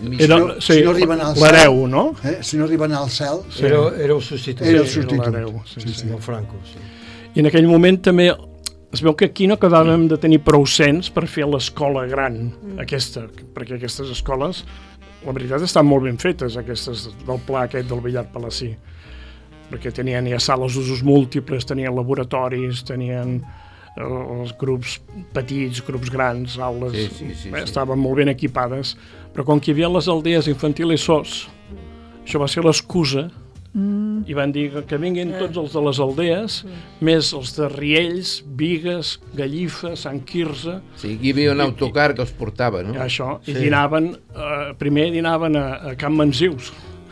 Si no arriben al cel, l'hereu, no? Si no arriben al cel... Era el substitut. Era el substitut. El Franco, I en aquell moment també es veu que aquí no acabàvem de tenir prou cens per fer l'escola gran, aquesta, perquè aquestes escoles, la veritat, estan molt ben fetes, aquestes del pla aquest del Villar Palací, perquè tenien ja sales d'usos múltiples, tenien laboratoris, tenien els grups petits, grups grans, aules, estaven molt ben equipades, però com que hi havia les aldees infantil i SOS, això va ser l'excusa, i van dir que vinguin tots els de les aldees, més els de Riells, Bigues, Gallifa, Sant Quirze... Sí, hi havia un autocar que els portava, no? Això, i dinaven, primer dinaven a Can Mansius,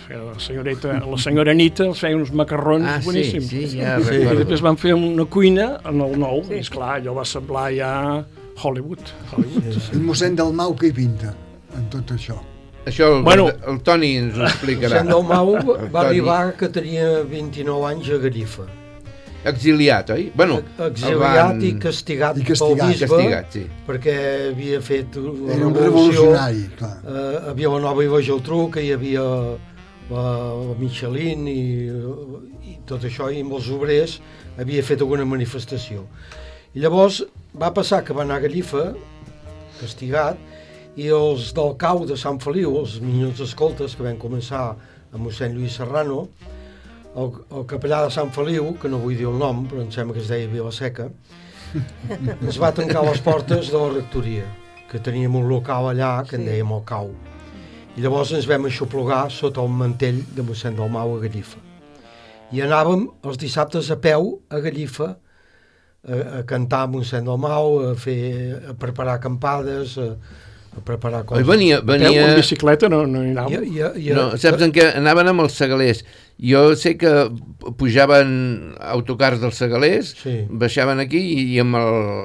La senyora Anita els feia uns macarrons boníssims. Sí, ja I després van fer una cuina en el nou, i esclar, allò va semblar ja Hollywood. El mossèn Dalmau que hi pinta en tot això? Això el Toni ens ho explicarà. El mossèn Dalmau va arribar que tenia 29 anys a Gallifa. Exiliat, oi? Exiliat i castigat pel bisbe, perquè havia fet una revolució. Havia la nova i la Geltrú, que hi havia la Michelin i tot això, i amb els obrers havia fet alguna manifestació. I llavors va passar que va anar a Gallifa, castigat, i els del cau de Sant Feliu, els minyons escoltes, que van començar amb mossèn Lluís Serrano, el capellà de Sant Feliu, que no vull dir el nom, però em sembla que es deia Vilaseca, ens va tancar les portes de la rectoria, que teníem un local allà que en dèiem el cau. I llavors ens vam aixoplugar sota el mantell de mossèn Dalmau a Gallifa. I anàvem els dissabtes a peu a Gallifa a cantar amb mossèn Dalmau, a preparar acampades, a preparar coses. Venia... Amb bicicleta no hi anàvem. No, saps en què? Anaven amb els segalers. Jo sé que pujaven autocars dels segalers, baixaven aquí i amb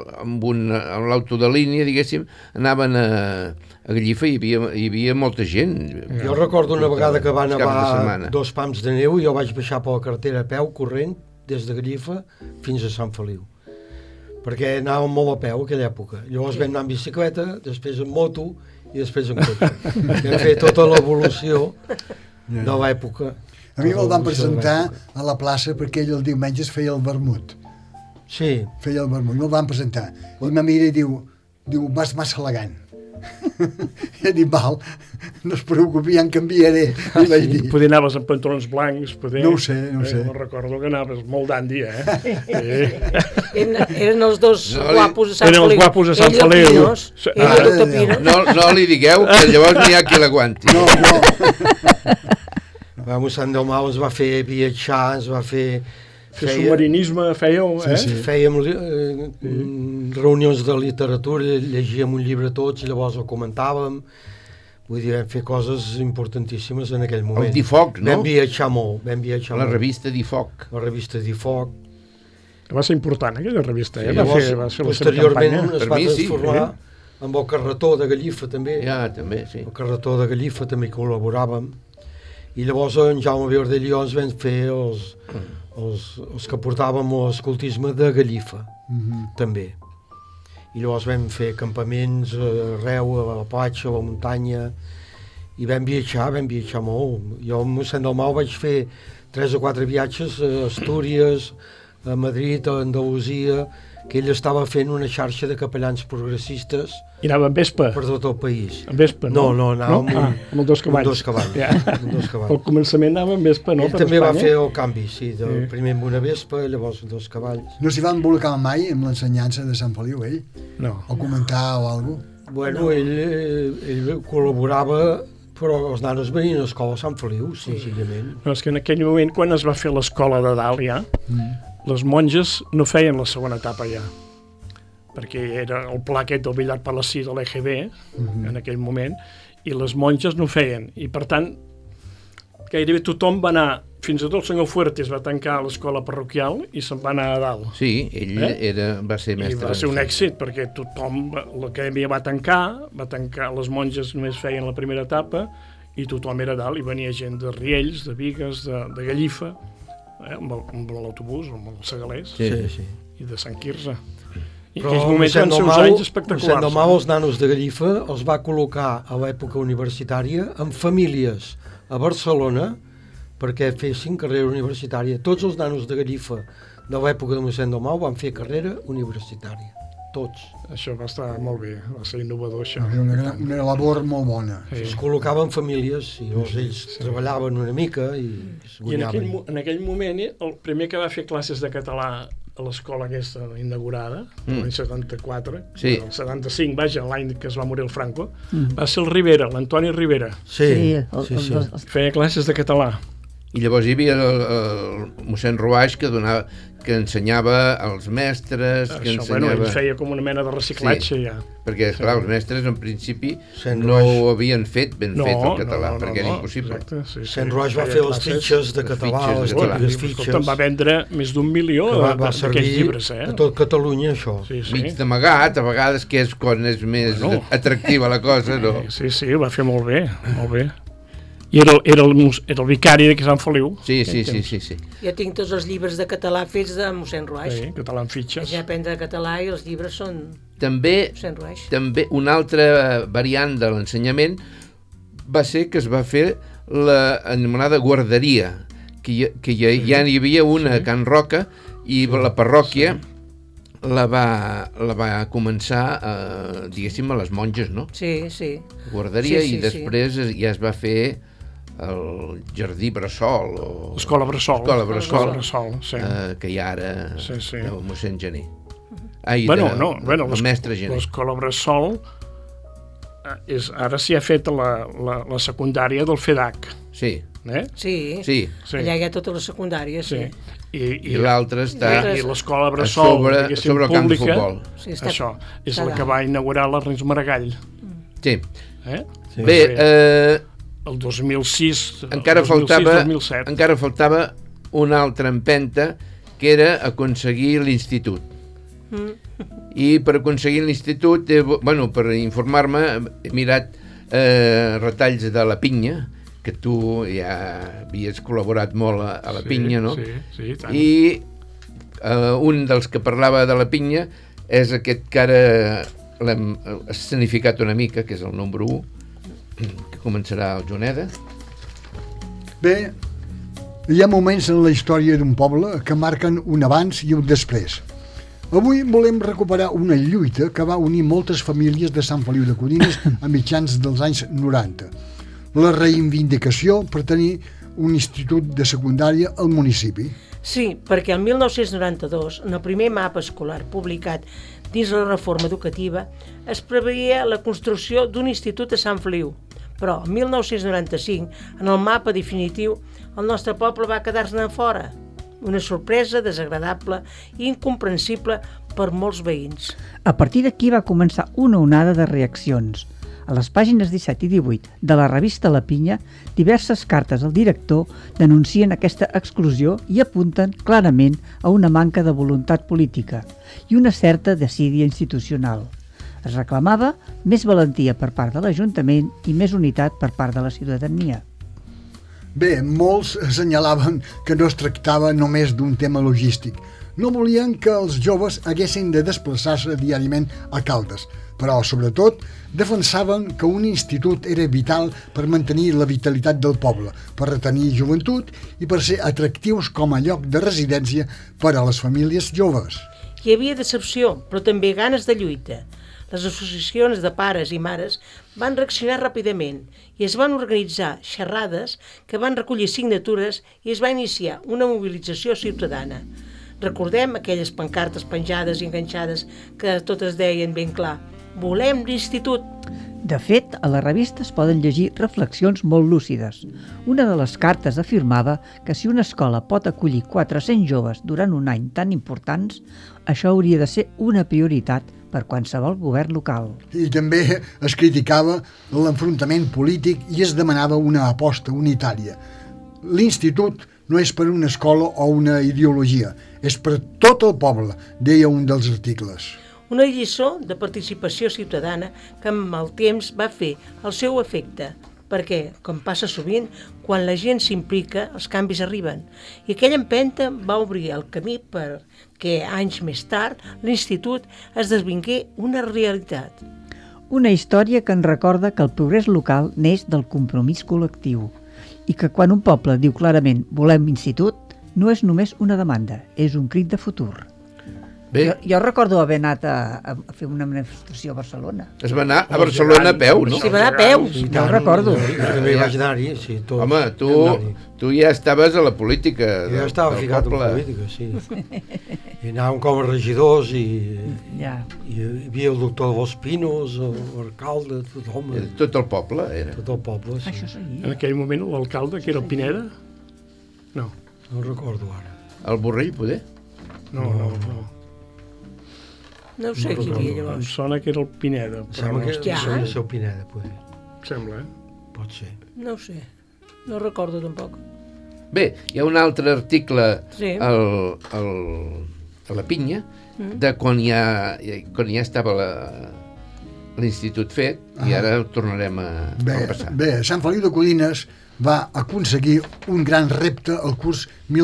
l'auto de línia, diguéssim, anaven a Gallifa i hi havia molta gent. Jo recordo una vegada que va nevar 2 pams de neu i jo vaig baixar per la carretera a peu, corrent, des de Gallifa fins a Sant Feliu. Perquè anàvem molt a peu aquella època. Llavors vam anar en bicicleta, després en moto i després en cotxe. Vam fer tota l'evolució de l'època. A mi me'l van presentar a la plaça perquè ell el diumenges feia el vermut. Sí. Feia el vermut, me'l van presentar. I me mira i diu, vas massa elegant. I he dit, val, no es preocupi, ja en canviaré. Poder anaves amb pantalons blancs, No ho sé. No recordo que anaves molt d'andi, Eren els dos guapos a Sant Feliu. Eren els guapos a Sant Feliu. No li digueu, que llavors n'hi ha qui l'aguanti. No. Mossèn Dalmau ens va fer viatjar, ens va fer... submarinisme fèieu, Fèiem reunions de literatura, llegíem un llibre tots i llavors el comentàvem. Vull dir, vam fer coses importantíssimes en aquell moment. El Difoc, no? Vam viatjar molt, La revista Difoc. La revista Difoc. Va ser important aquella revista, Llavors, posteriorment es va transformar amb el carretó de Gallifa també. També, sí. El carretó de Gallifa també col·laboràvem. I llavors en Jaume Vilardell i jo ens vam fer els que portàvem l'escoltisme de Gallifa, també. I llavors vam fer campaments arreu, a la platja, a la muntanya, i vam viatjar molt. Jo amb mossèn Dalmau vaig fer 3 o 4 viatges a Astúries, a Madrid, a Andalusia, que ell estava fent una xarxa de capellans progressistes. I anava amb Vespa? Per tot el país. Amb Vespa, no? No, anava amb els 2 cavalls. Amb 2 cavalls. Al començament anava amb Vespa, no? Ell també va fer el canvi, primer amb una Vespa, llavors amb 2 cavalls. No s'hi va embolicar mai amb l'ensenyança de Sant Feliu, ell? No. O comentar o alguna cosa? Bueno, ell col·laborava, però els nanos venien a l'escola a Sant Feliu, senzillament. No, és que en aquell moment, quan es va fer l'escola de dalt ja, les monges no feien la segona etapa ja, perquè era el pla aquest del Villar Palací de l'EGB en aquell moment, i les monges no feien, i per tant gairebé tothom va anar, fins i tot el senyor Fuertes va tancar l'escola parroquial i se'n va anar a dalt. Sí, ell va ser mestre. I va ser un èxit, perquè tothom, l'acadèmia va tancar, les monges només feien la primera etapa i tothom era dalt, i venia gent de Riells, de Bigues, de Gallifa, amb l'autobús, amb els segalers, i de Sant Quirze. I aquells moments van ser uns anys espectaculars. Mossèn Dalmau, els nanos de Gallifa, els va col·locar a l'època universitària amb famílies a Barcelona perquè fessin carrera universitària. Tots els nanos de Gallifa de l'època de mossèn Dalmau van fer carrera universitària. Tots. Això va estar molt bé, va ser innovador, això. Una labor molt bona. Es col·locaven famílies i ells treballaven una mica i es guanyaven. I en aquell moment, el primer que va fer classes de català a l'escola aquesta inaugurada, l'any 74, el 75, vaja, l'any que es va morir el Franco, va ser el Rivera, l'Antoni Rivera. Sí. Feia classes de català. I llavors hi havia el mossèn Ruaix que ensenyava als mestres, que ensenyava... Bueno, ell feia com una mena de reciclatge, ja. Perquè, esclar, els mestres, en principi, no ho havien fet ben fet el català, perquè era impossible. Sant Ruaix va fer les fitxes de català, les típiques fitxes. Escolta, va vendre més d'1 milió d'aquests llibres, a tot Catalunya, això. Mig d'amagat, a vegades, que és quan és més atractiva la cosa, no? Sí, ho va fer molt bé, molt bé. I era el vicari de Sant Feliu. Sí. Jo tinc tots els llibres de català fets de mossèn Ruaix. Sí, català en fitxes. Ja aprendre català i els llibres són mossèn Ruaix. També una altra variant de l'ensenyament va ser que es va fer l'anomenada guarderia, que ja hi havia una a Can Roca i la parròquia la va començar, diguéssim, a les monges, no? Sí. Guarderia, i després ja es va fer el Jardí Bressol, o... L'escola Bressol, sí. Que hi ha ara el mossèn Gené. El mestre Gené. L'escola Bressol, ara s'hi ha fet la secundària del FEDAC. Sí. Sí. Allà hi ha totes les secundàries, sí. I l'altre està i l'escola Bressol sobre el camp de futbol. Això és la que va inaugurar l'Ernest Maragall. Sí. Bé, el 2006, encara faltava una altra empenta, que era aconseguir l'institut. I per aconseguir l'institut, per informar-me, he mirat retalls de la Pinya, que tu ja havies col·laborat molt a la Pinya, no? Sí, tant. I un dels que parlava de la Pinya és aquest que ara l'hem escenificat una mica, que és el número 1, que començarà al Juneda. Bé, hi ha moments en la història d'un poble que marquen un abans i un després. Avui volem recuperar una lluita que va unir moltes famílies de Sant Feliu de Codines a mitjans dels anys 90. La reivindicació per tenir un institut de secundària al municipi. Sí, perquè el 1992, en el primer mapa escolar publicat dins la reforma educativa, es preveia la construcció d'un institut a Sant Feliu. Però el 1995, en el mapa definitiu, el nostre poble va quedar-ne fora. Una sorpresa desagradable i incomprensible per molts veïns. A partir d'aquí va començar una onada de reaccions. A les pàgines 17 i 18 de la revista La Pinya, diverses cartes al director denuncien aquesta exclusió i apunten clarament a una manca de voluntat política i una certa desídia institucional. Es reclamava més valentia per part de l'Ajuntament i més unitat per part de la ciutadania. Bé, molts assenyalaven que no es tractava només d'un tema logístic. No volien que els joves haguessin de desplaçar-se diàriament a Caldes, però, sobretot, defensaven que un institut era vital per mantenir la vitalitat del poble, per retenir joventut i per ser atractius com a lloc de residència per a les famílies joves. Hi havia decepció, però també ganes de lluita. Les associacions de pares i mares van reaccionar ràpidament i es van organitzar xerrades que van recollir signatures i es va iniciar una mobilització ciutadana. Recordem aquelles pancartes penjades i enganxades que totes deien ben clar: volem l'institut. De fet, a la revista es poden llegir reflexions molt lúcides. Una de les cartes afirmava que si una escola pot acollir 400 joves durant un any tan importants, això hauria de ser una prioritat per qualsevol govern local. I també es criticava l'enfrontament polític i es demanava una aposta unitària. L'institut no és per una escola o una ideologia, és per tot el poble, deia un dels articles. Una lliçó de participació ciutadana que amb el temps va fer el seu efecte, perquè, com passa sovint, quan la gent s'implica, els canvis arriben. I aquella empenta va obrir el camí perquè, anys més tard, l'institut esdevingué una realitat. Una història que ens recorda que el progrés local neix del compromís col·lectiu i que quan un poble diu clarament volem institut, no és només una demanda, és un crit de futur. Bé. Jo recordo haver anat a fer una manifestació a Barcelona. Es va anar a Barcelona a peu, no? Sí, va anar a peu. Jo ho recordo. Jo també vaig anar-hi, sí. Home, tu ja estaves a la política. Jo estava ficat en la política, sí. I anàvem com a regidors i hi havia el doctor Dos Pinos, l'alcalde, tothom. Tot el poble era. Tot el poble, sí. Això sí. En aquell moment l'alcalde, que era el Pineda, No. No recordo ara. El Borrell, poder? No. No sé qui hi havia Em llavors. sona que era el Pineda. Sembla que Ja? seria el seu Pineda, poder. Sembla, Pot ser. No ho sé. No recordo tampoc. Bé, hi ha un altre article Sí. a la Pinya de quan ja estava l'institut fet i ara ho tornarem a repassar. Bé, Sant Feliu de Codines va aconseguir un gran repte al curs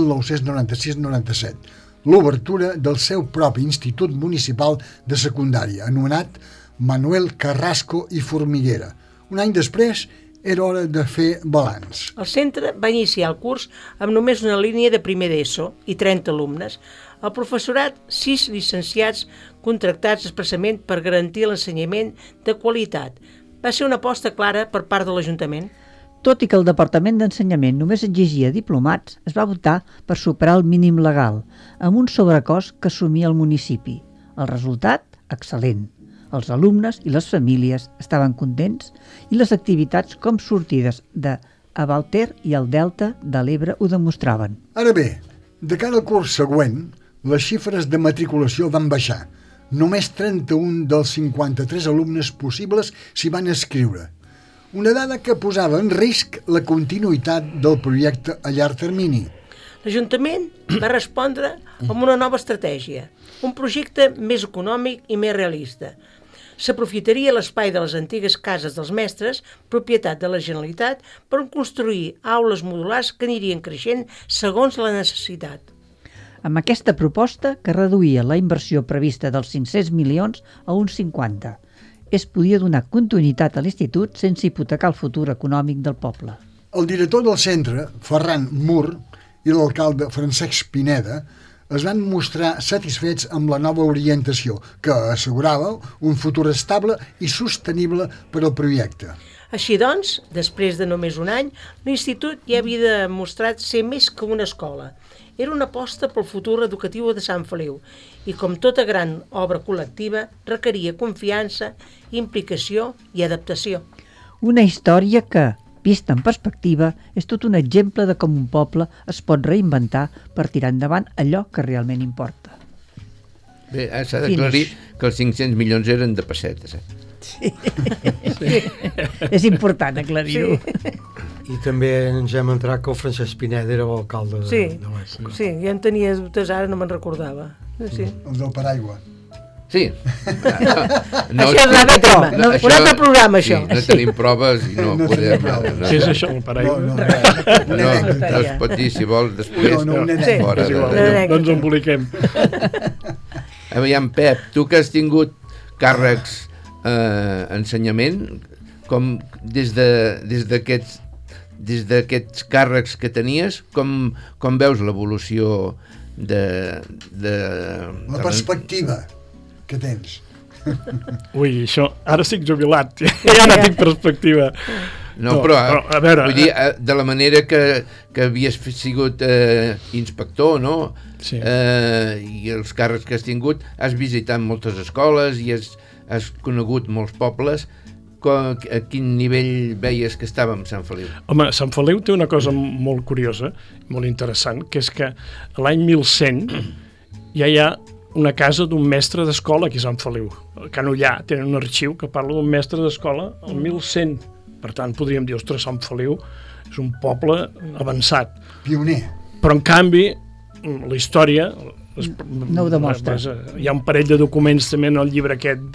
1996-97, l'obertura del seu propi institut municipal de secundària, anomenat Manuel Carrasco i Formiguera. Un any després era hora de fer balanç. El centre va iniciar el curs amb només una línia de primer d'ESO i 30 alumnes. El professorat, 6 llicenciats contractats expressament per garantir l'ensenyament de qualitat. Va ser una aposta clara per part de l'Ajuntament. Tot i que el Departament d'Ensenyament només exigia diplomats, es va votar per superar el mínim legal, amb un sobrecost que assumia el municipi. El resultat, excel·lent. Els alumnes i les famílies estaven contents i les activitats com sortides de Avalter i el Delta de l'Ebre ho demostraven. Ara bé, de cara al curs següent, les xifres de matriculació van baixar. Només 31 dels 53 alumnes possibles s'hi van inscriure. Una dada que posava en risc la continuïtat del projecte a llarg termini. L'Ajuntament va respondre amb una nova estratègia, un projecte més econòmic i més realista. S'aprofitaria l'espai de les antigues cases dels mestres, propietat de la Generalitat, per construir aules modulars que anirien creixent segons la necessitat. Amb aquesta proposta, que reduïa la inversió prevista dels 500 milions a uns 50, es podia donar continuïtat a l'institut sense hipotecar el futur econòmic del poble. El director del centre, Ferran Mur, i l'alcalde Francesc Pineda es van mostrar satisfets amb la nova orientació, que assegurava un futur estable i sostenible per al projecte. Així doncs, després de només un any, l'institut ja havia demostrat ser més que una escola. Era una aposta pel futur educatiu de Sant Feliu i, com tota gran obra col·lectiva, requeria confiança, implicació i adaptació. Una història que, vista en perspectiva, és tot un exemple de com un poble es pot reinventar per tirar endavant allò que realment importa. Bé, s'ha d'aclarir que els 500 milions eren de pessetes. Sí. És important aclarir-ho. I també ens hem entrat que el Francesc Pineda era l'alcalde de l'època. Sí, ja en tenia dubtes, ara no me'n recordava. Sí. El del paraigua. Sí. Això és un altre tema, un altre programa, això. Sí, no tenim proves i no podem... Què és això, el paraigua? No es pot dir, si vol, després. No ens emboliquem. Aviam, Pep, tu que has tingut càrrecs ensenyament, com des d'aquests càrrecs que tenies, com veus l'evolució de... La perspectiva que tens. Ui, això, ara estic jubilat, ja no tinc perspectiva. No, però a veure, vull dir, de la manera que havies sigut inspector, no? Sí. I els càrrecs que has tingut, has visitat moltes escoles i has conegut molts pobles. A quin nivell veies que estàvem a Sant Feliu? Home, Sant Feliu té una cosa molt curiosa, molt interessant, que és que l'any 1100 ja hi ha una casa d'un mestre d'escola aquí a Sant Feliu. A Can Ullà tenen un arxiu que parla d'un mestre d'escola el 1100. Per tant, podríem dir, ostres, Sant Feliu és un poble avançat. Pioner. Però, en canvi, la història... No ho demostra. Hi ha un parell de documents també en el llibre aquest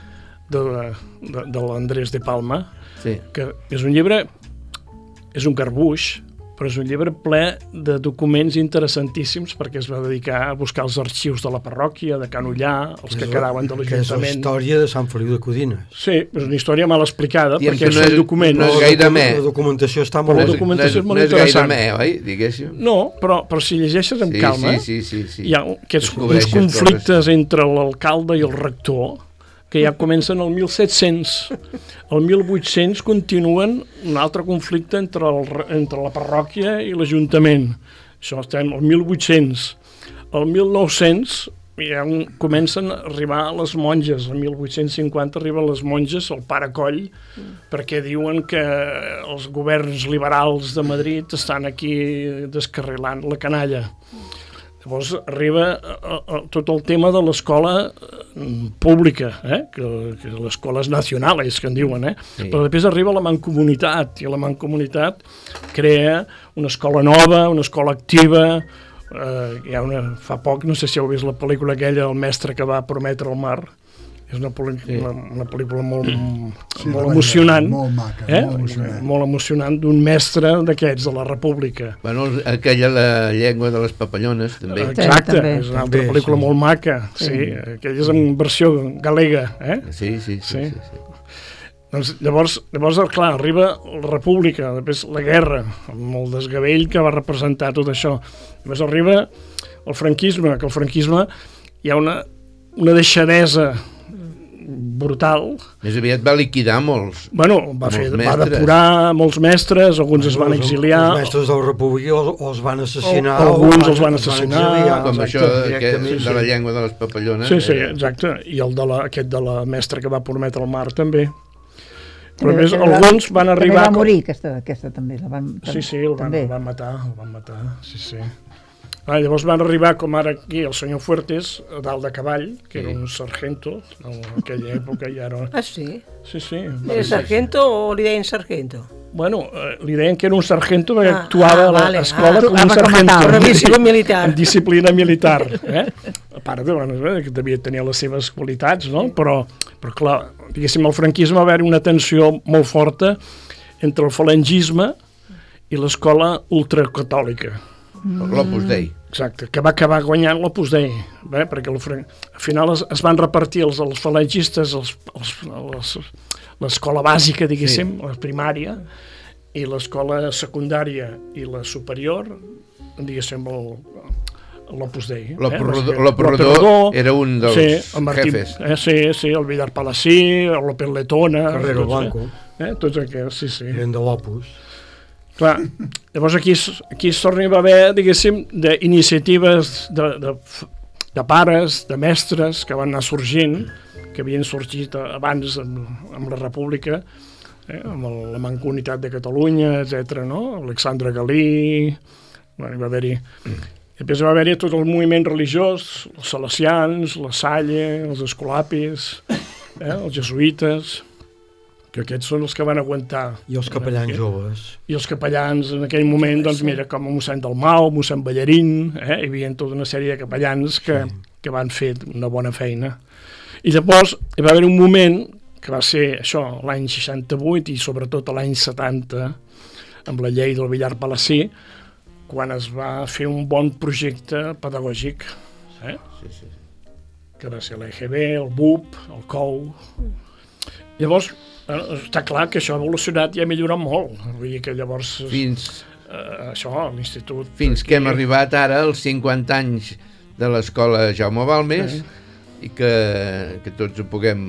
de l'Andrés de Palma, sí, que és un llibre, és un garbuix, però és un llibre ple de documents interessantíssims perquè es va dedicar a buscar els arxius de la parròquia, de Can Ullà, els que quedaven de l'Ajuntament. Que és la història de Sant Feliu de Codines. Sí, és una història mal explicada, diem perquè són documents. No és gaire me. La documentació està molt... La documentació és molt interessant. No és gaire me, oi? Diguéssim. No, però si llegeixes amb calma, sí. Hi ha aquests conflictes entre l'alcalde i el rector, que ja comencen el 1700. El 1800 continuen un altre conflicte entre la parròquia i l'Ajuntament. Això estem al 1800. El 1900 comencen a arribar les monges. En 1850 arriben les monges, el pare Coll, perquè diuen que els governs liberals de Madrid estan aquí descarrilant la canalla. Llavors arriba tot el tema de l'escola pública, que l'escola és nacional, que en diuen, sí. Però després arriba la mancomunitat, i la mancomunitat crea una escola nova, una escola activa. Fa poc, no sé si heu vist la pel·lícula aquella, El mestre que va prometre el mar. És una pel·lícula molt emocionant, molt emocionant, d'un mestre d'aquests, de la República. Bueno, aquella, La llengua de les papallones, també. Exacte, és una altra pel·lícula molt maca, sí, aquella és en versió galega. Sí. Doncs llavors, clar, arriba la República, després la guerra, amb el desgavell que va representar tot això. Després arriba el franquisme, que el franquisme hi ha una deixadesa brutal. Més aviat va liquidar molts. Bueno, va depurar molts mestres, alguns es van exiliar. Els mestres de la República o els van assassinar. Alguns els van assassinar. Com això de la llengua de les papallones. Sí, exacte. I aquest de la mestra que va prometre el mar, també. Però a més, alguns van arribar... També va morir, aquesta també. Sí, el van matar, sí. Llavors van arribar, com ara aquí, el senyor Fuertes, a dalt de cavall, que era un sargento, en aquella època ja era... Ah, sí? Sí. Era sargento o li deien sargento? Bueno, li deien que era un sargento perquè actuava a l'escola com un sargento. En disciplina militar. A part que devia tenir les seves qualitats, no? Però clar, diguéssim, al franquisme va haver-hi una tensió molt forta entre el falangisme i l'escola ultracatòlica. L'Opus Dei. Exacte, que va acabar guanyant l'Opus Dei, perquè al final es van repartir els falangistes, l'escola bàsica, diguéssim, la primària, i l'escola secundària i la superior, diguéssim, l'Opus Dei. L'Oprodor era un dels jefes. Sí, el Villar Palací, el López Letona... Carrero Blanco. Tots aquests, sí. Eren de l'Opus. Clar, llavors aquí es torna a haver, diguéssim, d'iniciatives de pares, de mestres que van anar sorgint, que havien sorgit abans amb la República, amb la Mancomunitat de Catalunya, etc. No? Alexandre Galí, hi va haver-hi... Després va haver-hi tot el moviment religiós, els salesians, la Salle, els escolapis, els jesuïtes... que aquests són els que van aguantar. I els capellans joves. I els capellans, en aquell moment, doncs mira, com mossèn Dalmau, mossèn Ballarín, hi havia tota una sèrie de capellans que van fer una bona feina. I llavors hi va haver un moment, que va ser això, l'any 68 i sobretot l'any 70, amb la llei del Villar Palací, quan es va fer un bon projecte pedagògic, que va ser l'EGB, el BUP, el COU... Llavors, està clar que això ha evolucionat i ha millorat molt. Vull dir que llavors... l'institut... Fins que hem arribat ara als 50 anys de l'escola Jaume Balmes i que tots ho puguem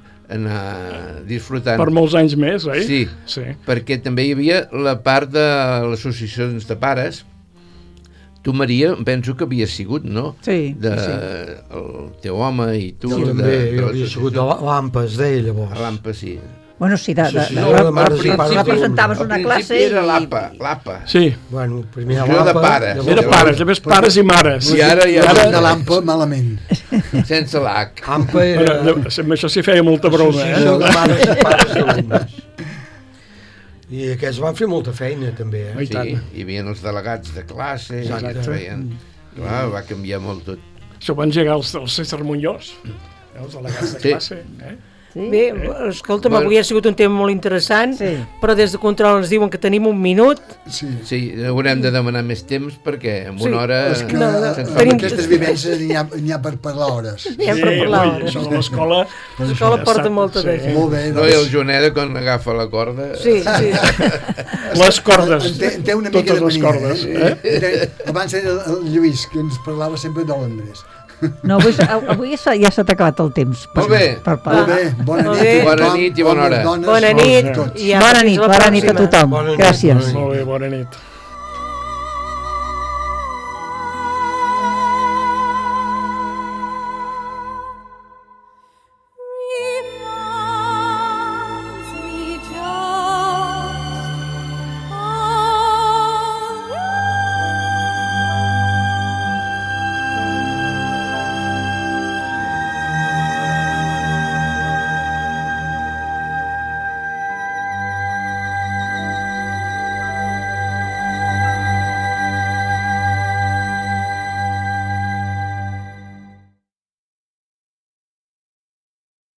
anar disfrutant. Per molts anys més, oi? Sí, perquè també hi havia la part de les associacions de pares. Tu, Maria, penso que havies sigut, no? Sí. El teu home i tu... Sí, també, jo havia sigut de l'AMPA, es deia llavors. L'AMPA, sí. Bueno, sí, representaves una classe i... Era l'APA. Sí. Bueno, primer de pares. Era pares, després pares i mares. I ara de l'AMPA, malament. Sense l'H. AMPA era... Amb això s'hi feia molta broma, de mares i pares i alumnes. I aquests van fer molta feina, també. Sí, hi havia els delegats de classe, clar, va canviar molt tot. Això va engegar el César Muñoz, els delegats de classe. Bé, escolta'm, avui ha sigut un tema molt interessant, però des de Control ens diuen que tenim un minut. Sí, haurem de demanar més temps perquè en una hora... Aquestes vivències n'hi ha per parlar hores. N'hi ha per parlar hores. Això de l'escola... L'escola porta molta de gent. Molt bé. No, i el Joneda, quan agafa la corda... Sí. Les cordes. Té una mica de mania. Abans era el Lluís, que ens parlava sempre de Londres. No, avui ja s'ha acabat el temps. Molt bé. Molt bé. Bona nit i bona hora. Bona nit. Bona nit a tothom. Gràcies. Molt bé, bona nit.